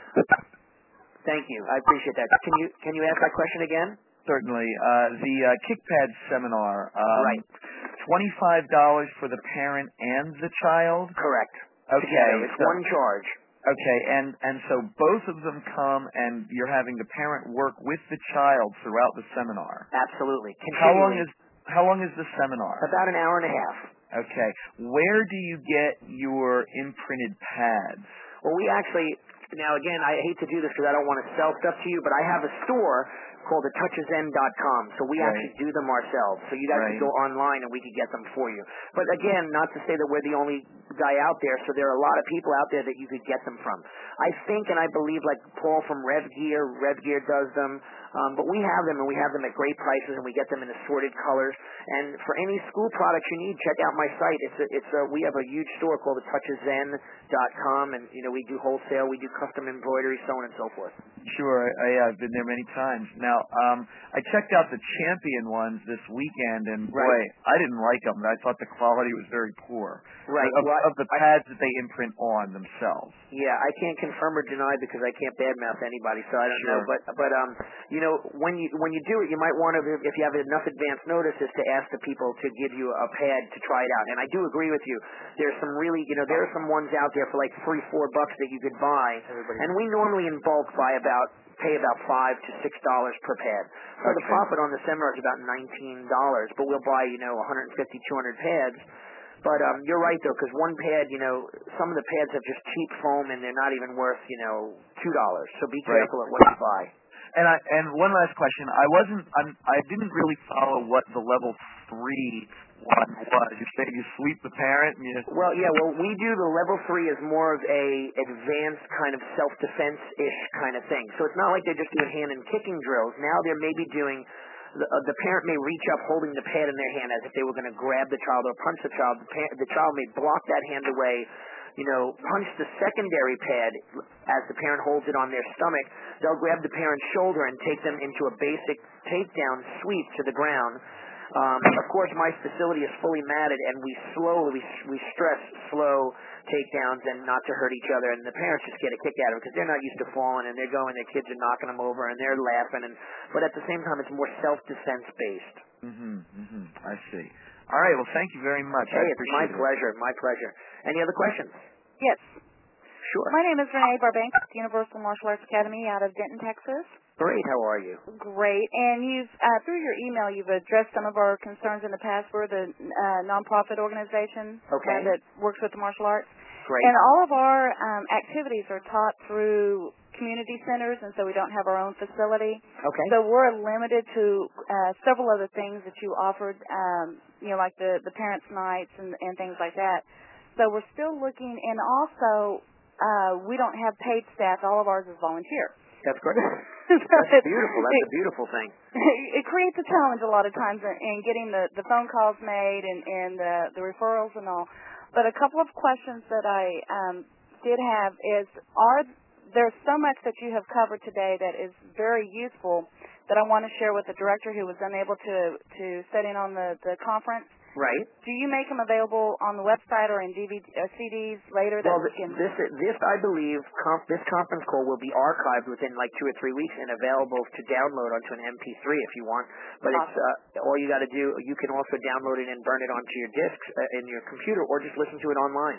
Thank you. I appreciate that. Can you can you ask that question again? Certainly. Uh, the uh, KickPad seminar. Um, Right. Twenty-five dollars for the parent and the child. Correct. Okay. Together. It's so- one charge. Okay, and, and so both of them come and you're having the parent work with the child throughout the seminar. Absolutely. How long Continuing. is how long is the seminar? About an hour and a half. Okay. Where do you get your imprinted pads? Well, we actually, now again, I hate to do this because I don't want to sell stuff to you, but I have a store called the touch a zen dot com, so we Right. actually do them ourselves. So you guys Right. can go online and we can get them for you. But again, not to say that we're the only guy out there, so there are a lot of people out there that you could get them from. I think and I believe like Paul from Rev Gear, Rev Gear does them, um, but we have them and we have them at great prices and we get them in assorted colors. And for any school products you need, check out my site. It's a, it's a, we have a huge store called the touch a zen dot com, and you know we do wholesale, we do custom embroidery, so on and so forth. Sure, I, I, I've been there many times. Now, um, I checked out the Champion ones this weekend, and boy, Right. I didn't like them. I thought the quality was very poor. Right. Of, Well, of the pads that they imprint on themselves. Yeah, I can't confirm or deny because I can't badmouth anybody, so I don't know. Sure. But but um, you know, when you when you do it, you might want to, if you have enough advance notice, is to ask the people to give you a pad to try it out. And I do agree with you. There's some really, you know, there are some ones out there for like three, four bucks that you could buy, and we normally in bulk buy about pay about five to six dollars per pad. So the Okay. profit on the seminar is about nineteen dollars, but we'll buy you know one hundred fifty, two hundred pads. But um, you're right though, because one pad, you know, some of the pads have just cheap foam and they're not even worth, you know, two dollars. So be Right. careful at what you buy. And I and one last question. I wasn't. I'm, I didn't really follow what the level three one was. You said you sweep the parent and you. Well, yeah, well, we do the level three as more of a advanced kind of self-defense-ish kind of thing. So it's not like they're just doing hand and kicking drills. Now they're maybe doing, the, uh, the parent may reach up holding the pad in their hand as if they were going to grab the child or punch the child. The, pa- the child may block that hand away, you know, punch the secondary pad as the parent holds it on their stomach. They'll grab the parent's shoulder and take them into a basic takedown sweep to the ground. Um, of course, my facility is fully matted, and we slowly, we, we stress slow takedowns and not to hurt each other, and the parents just get a kick out of it because they're not used to falling, and they're going, their kids are knocking them over, and they're laughing, and but at the same time, it's more self-defense based. Mm-hmm. Mm-hmm. I see. All right. Well, thank you very much. Hey, I it's my appreciate it. pleasure, my pleasure. Any other questions? Yes. Sure. My name is Renee Barbanks, Universal Martial Arts Academy out of Denton, Texas. Great, how are you? Great. And you've, uh, through your email, you've addressed some of our concerns in the past. We're the uh, nonprofit organization Okay. uh, that works with the martial arts. Great. And all of our um, activities are taught through community centers, and so we don't have our own facility. Okay. So we're limited to uh, several other things that you offered, um, you know, like the, the parents' nights and, and things like that. So we're still looking, and also uh, we don't have paid staff. All of ours is volunteer. That's great. So That's beautiful. That's it, a beautiful thing. It creates a challenge a lot of times in, in getting the, the phone calls made and, and the, the referrals and all. But a couple of questions that I um, did have is, are there's so much that you have covered today that is very useful that I want to share with the director who was unable to, to sit in on the, the conference. Right. Do you make them available on the website or in D V D, uh, C Ds later? That Well, we can... this, this I believe, conf, this conference call will be archived within like two or three weeks and available to download onto an M P three if you want. But Awesome. it's uh, all you got to do. You can also download it and burn it onto your discs uh, in your computer, or just listen to it online.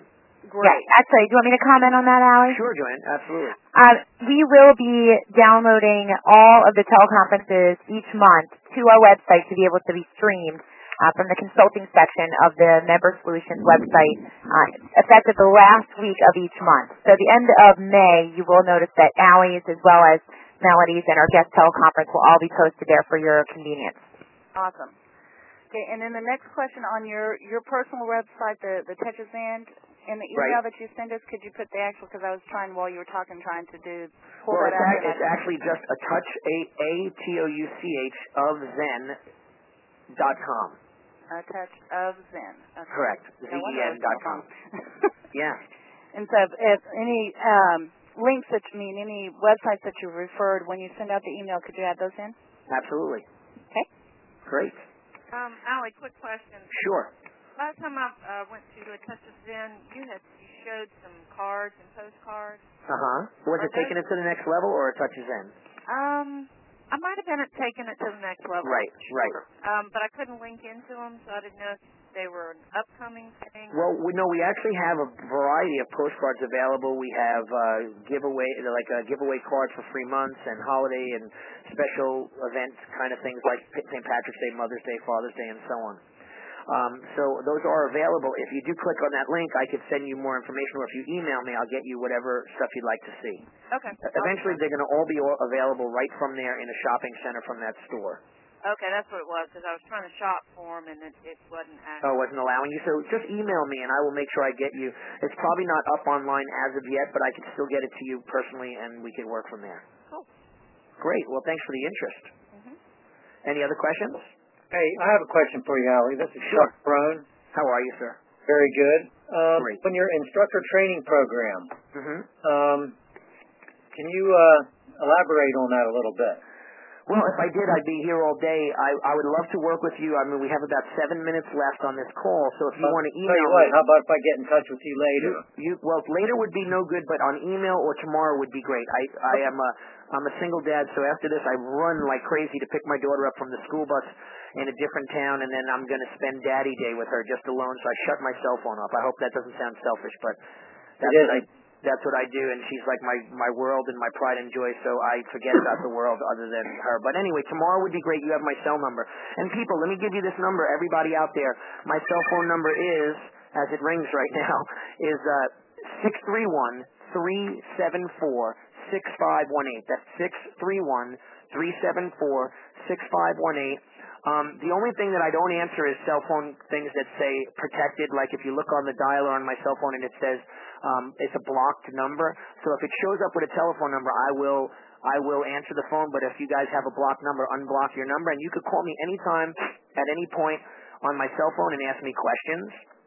Great. Yes, actually, do you want me to comment on that, Allie? Sure, Joanne, absolutely. Um, we will be downloading all of the teleconferences each month to our website to be able to be streamed uh, from the consulting section of the Member Solutions website, uh, effective the last week of each month. So at the end of May, you will notice that Allie's as well as Melody's and our guest teleconference will all be posted there for your convenience. Awesome. Okay, and then the next question on your, your personal website, the, the Tetris End, in the email Right. that you sent us, could you put the actual, because I was trying while you were talking, trying to do, pull Well, that it's, out. ac- it's actually just a touch, A A T O U C H of Zen dot com. A touch of Zen. Okay. Correct. Z No E wonder I N was dot so com. wrong. Yeah. And so if, if any um, links that you mean, any websites that you referred when you send out the email, could you add those in? Absolutely. Okay. Great. Um, Allie, quick question. Sure. Last time I uh, went to a Touch of Zen, you had you showed some cards and postcards. Uh huh. Was Are it taking it to the next level or a touch of Zen? Um, I might have been at taking it to the next level. Right. Right. Um, but I couldn't link into them, so I didn't know if they were an upcoming thing. Well, we, no, we actually have a variety of postcards available. We have uh, giveaway, like uh, giveaway cards for free months and holiday and special event kind of things like Saint Patrick's Day, Mother's Day, Father's Day, and so on. Um, so those are available. If you do click on that link, I could send you more information, or if you email me, I'll get you whatever stuff you'd like to see. Okay. Eventually, they're going to all be all available right from there in a shopping center from that store. Okay, that's what it was, because I was trying to shop for them, and it, it wasn't Oh, actually. wasn't allowing you? So just email me, and I will make sure I get you. It's probably not up online as of yet, but I can still get it to you personally, and we can work from there. Cool. Great. Well, thanks for the interest. Mm-hmm. Any other questions? Hey, I have a question for you, Allie. This is Sure. Chuck Brone. How are you, sir? Very good. Um, Great. On your instructor training program, Mm-hmm. um, can you uh, elaborate on that a little bit? Well, if I did, I'd be here all day. I, I would love to work with you. I mean, we have about seven minutes left on this call, so if you Uh, want to Tell email you what, me, how about if I get in touch with you later? you, you well, later would be no good, but on email or tomorrow would be great. I I am a I'm a single dad, so after this, I run like crazy to pick my daughter up from the school bus in a different town, and then I'm going to spend Daddy Day with her just alone. So I shut my cell phone off. I hope that doesn't sound selfish, but that's It what I. isn't. That's what I do, and she's like my my world and my pride and joy, so I forget about the world other than her. But anyway, tomorrow would be great. You have my cell number. And people, let me give you this number, everybody out there. My cell phone number is, as it rings right now, is uh six three one, three seven four, six five one eight. That's six three one, three seven four, six five one eight. Um, the only thing that I don't answer is cell phone things that say protected, like if you look on the dialer on my cell phone and it says um, it's a blocked number. So if it shows up with a telephone number, I will I will answer the phone. But if you guys have a blocked number, unblock your number, and you could call me anytime, at any point on my cell phone and ask me questions.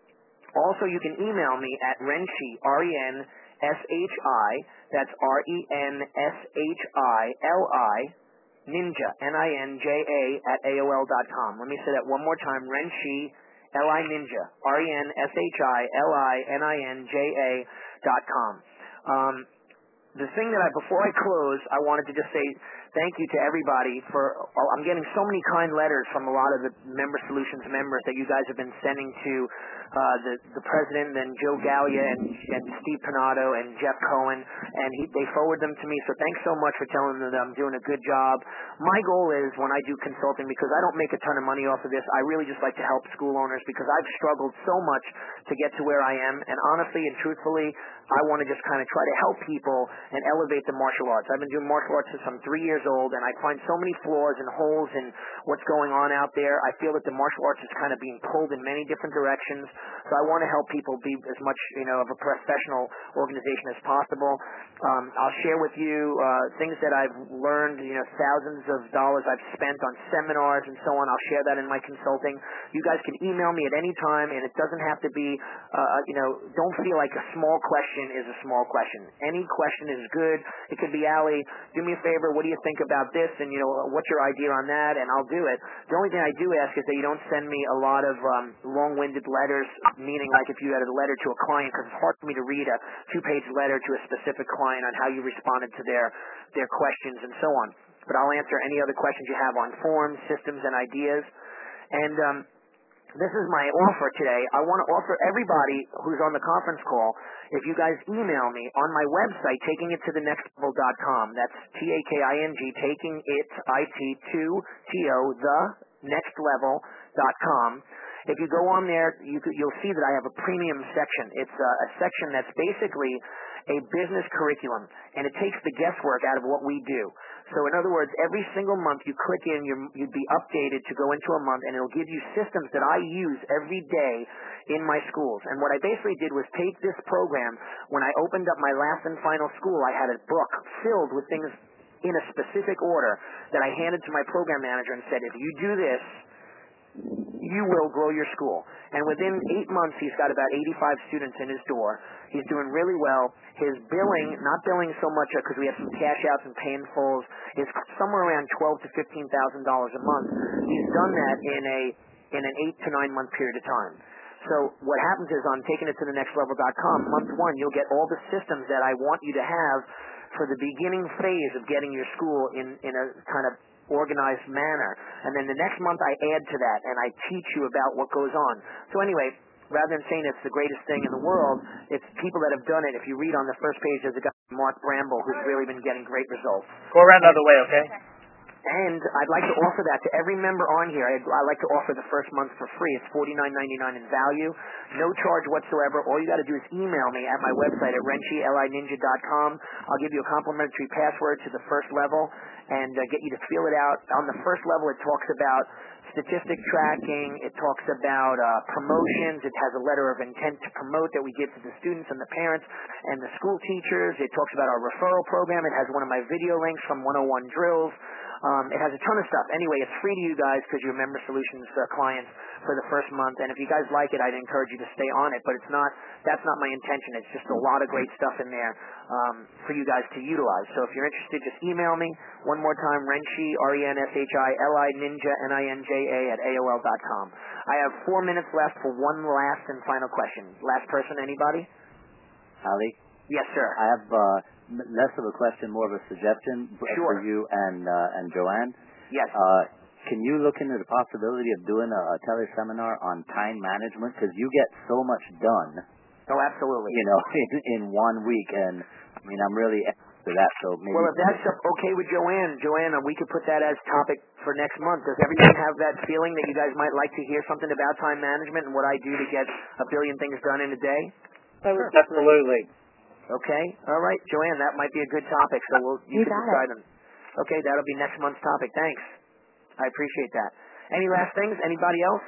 Also, you can email me at Renshi, R E N S H I, that's R E N S H I L I, Ninja, N I N J A, at A O L dot com. Let me say that one more time, Renshi, L I Ninja, R E N S H I L I N I N J A dot com. Um, the thing that I, before I close, I wanted to just say thank you to everybody for, oh, I'm getting so many kind letters from a lot of the Member Solutions members that you guys have been sending to uh, the, the president and Joe Gallia and, and Steve Pinato and Jeff Cohen, and he, they forward them to me, so thanks so much for telling them that I'm doing a good job. My goal is, when I do consulting, because I don't make a ton of money off of this, I really just like to help school owners because I've struggled so much to get to where I am, and honestly and truthfully, I want to just kind of try to help people and elevate the martial arts. I've been doing martial arts since I'm three years old, and I find so many flaws and holes in what's going on out there. I feel that the martial arts is kind of being pulled in many different directions, so I want to help people be as much, you know, of a professional organization as possible. Um, I'll share with you uh, things that I've learned, you know, thousands of dollars I've spent on seminars and so on. I'll share that in my consulting. You guys can email me at any time, and it doesn't have to be, uh, you know, don't feel like a small question is a small question. Any question is good. It could be, Allie, do me a favor, what do you think about this, and, you know, what's your idea on that, and I'll do it. The only thing I do ask is that you don't send me a lot of um, long-winded letters, meaning like if you had a letter to a client, because it's hard for me to read a two-page letter to a specific client on how you responded to their, their questions and so on. But I'll answer any other questions you have on forms, systems, and ideas. And um, this is my offer today. I want to offer everybody who's on the conference call, if you guys email me on my website, taking it to the next level dot com. That's T A K I N G, taking it, I T, to, T O, the next level dot com. If you go on there, you could, you'll see that I have a premium section. It's a, a section that's basically a business curriculum, and it takes the guesswork out of what we do. So in other words, every single month you click in, you're, you'd be updated to go into a month, and it'll give you systems that I use every day in my schools. And what I basically did was take this program. When I opened up my last and final school, I had a book filled with things in a specific order that I handed to my program manager and said, if you do this, you will grow your school. And within eight months, he's got about eighty-five students in his door. He's doing really well. His billing, not billing so much because we have some cash outs and pay in fulls, is somewhere around twelve to fifteen thousand dollars a month. He's done that in a in an eight to nine month period of time. So what happens is on taking it to the next level dot com, month one, you'll get all the systems that I want you to have for the beginning phase of getting your school in in a kind of organized manner. And then the next month I add to that and I teach you about what goes on. So anyway, rather than saying it's the greatest thing in the world, it's people that have done it. If you read on the first page, there's a guy, Mark Bramble, who's really been getting great results. Go around the other way, okay? And I'd like to offer that to every member on here. I'd, I'd like to offer the first month for free. It's forty-nine ninety-nine in value, no charge whatsoever. All you got to do is email me at my website at renchi l i ninja dot com. I'll give you a complimentary password to the first level and uh, get you to feel it out. On the first level, it talks about statistic tracking. It talks about uh, promotions. It has a letter of intent to promote that we give to the students and the parents and the school teachers. It talks about our referral program. It has one of my video links from one oh one Drills. Um, it has a ton of stuff. Anyway, it's free to you guys because you're Member Solutions uh, clients for the first month. And if you guys like it, I'd encourage you to stay on it. But it's not. That's not my intention. It's just a lot of great stuff in there um, for you guys to utilize. So if you're interested, just email me. One more time, Renshi, R E N S H I L I Ninja, N I N J A, at A O L dot com. I have four minutes left for one last and final question. Last person, anybody? Ali? Yes, sir. I have uh, less of a question, more of a suggestion sure. for you and uh, and Joanne. Yes. Uh, can you look into the possibility of doing a, a teleseminar on time management? Because you get so much done. Oh, absolutely. You know, in, in one week, and I mean, I'm really for that. So maybe. Well, if that's okay with Joanne, Joanne, we could put that as topic for next month. Does everyone have that feeling that you guys might like to hear something about time management and what I do to get a billion things done in a day? Sure. Absolutely. Okay. All right, Joanne, that might be a good topic. So we'll you, you can decide on. Okay, that'll be next month's topic. Thanks. I appreciate that. Any last things? Anybody else?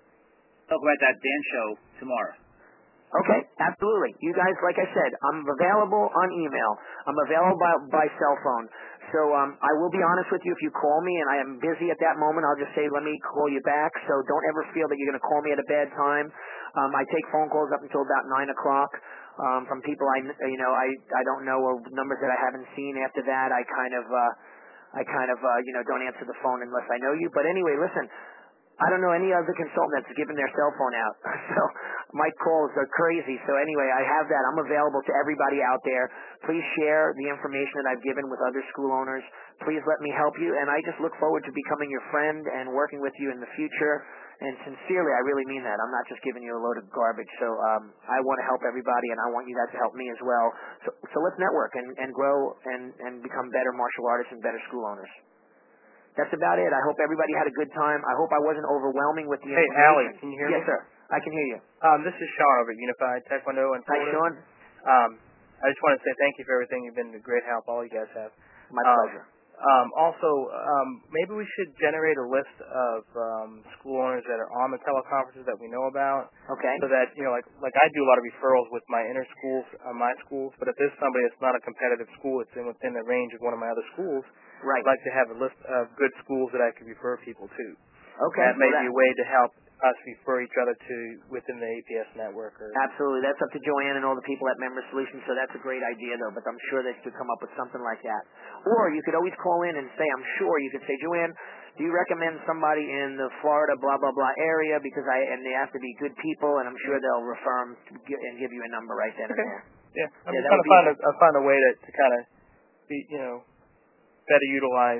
Talk about that dance show tomorrow. Okay, absolutely. You guys, like I said, I'm available on email. I'm available by, by cell phone. So um, I will be honest with you. If you call me and I am busy at that moment, I'll just say, let me call you back. So don't ever feel that you're going to call me at a bad time. Um, I take phone calls up until about nine o'clock um, from people I, you know, I, I don't know, or numbers that I haven't seen. After that, I kind of, uh, I kind of, uh, you know, don't answer the phone unless I know you. But anyway, listen. I don't know any other consultant that's given their cell phone out. So my calls are crazy. So anyway, I have that. I'm available to everybody out there. Please share the information that I've given with other school owners. Please let me help you. And I just look forward to becoming your friend and working with you in the future. And sincerely, I really mean that. I'm not just giving you a load of garbage. So um, I want to help everybody, and I want you guys to help me as well. So, so let's network and, and grow and, and become better martial artists and better school owners. That's about it. I hope everybody had a good time. I hope I wasn't overwhelming with the hey, information. Allie, can you hear yes, me? Yes, sir. I can hear you. Um, this is Sean over at Unified Taekwondo in Hi, Florida. Sean. Um, I just want to say thank you for everything. You've been a great help. All you guys have. My um, pleasure. Um, also, um, maybe we should generate a list of um, school owners that are on the teleconferences that we know about. Okay. So that, you know, like like I do a lot of referrals with my inner schools, uh, my schools. But if there's somebody that's not a competitive school, it's in within the range of one of my other schools. Right. I'd like to have a list of good schools that I could refer people to. Okay. That may well, be a way to help us refer each other to within the A P S network. Or absolutely. That's up to Joanne and all the people at Member Solutions, so that's a great idea, though, but I'm sure they could come up with something like that. Or you could always call in and say, I'm sure you could say, Joanne, do you recommend somebody in the Florida blah, blah, blah area, because I and they have to be good people, and I'm sure they'll refer them to give, and give you a number right then okay. and there. Yeah. I'm yeah, just trying to find a, I'll find a way to, to kind of, be, you know, better utilize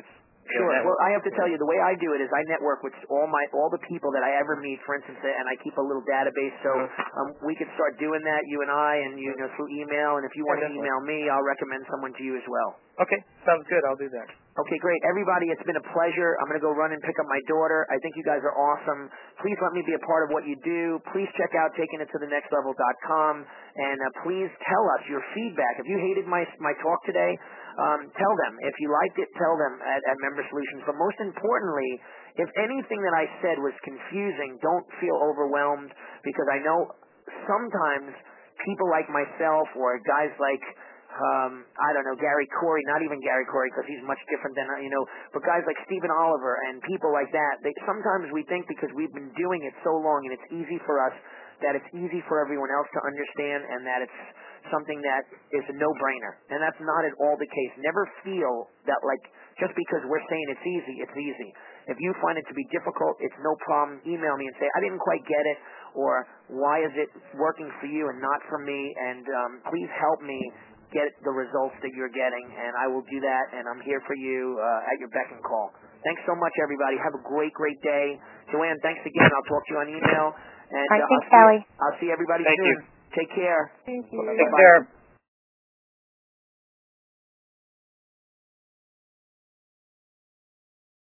Sure. Well, I have to tell you, the way I do it is I network with all my all the people that I ever meet, for instance, and I keep a little database. So um, we could start doing that, you and I, and you know through email. And if you want to email me, I'll recommend someone to you as well. Okay, sounds good. I'll do that. Okay, great. Everybody, it's been a pleasure. I'm going to go run and pick up my daughter. I think you guys are awesome. Please let me be a part of what you do. Please check out taking it to the next level dot com, and uh, please tell us your feedback. If you hated my my talk today, um, tell them. If you liked it, tell them at, at Member Solutions. But most importantly, if anything that I said was confusing, don't feel overwhelmed, because I know sometimes people like myself or guys like Um, I don't know, Gary Corey, not even Gary Corey because he's much different than, you know, but guys like Stephen Oliver and people like that, they, sometimes we think because we've been doing it so long and it's easy for us, that it's easy for everyone else to understand and that it's something that is a no-brainer. And that's not at all the case. Never feel that, like, just because we're saying it's easy, it's easy. If you find it to be difficult, it's no problem. Email me and say, I didn't quite get it, or why is it working for you and not for me, and um, please help me get the results that you're getting, and I will do that, and I'm here for you uh, at your beck and call. Thanks so much, everybody. Have a great, great day. Joanne, thanks again. I'll talk to you on email. And All right, uh, thanks, I'll, see, Sally. I'll see everybody Thank soon. you. Take care. Thank you. Take care.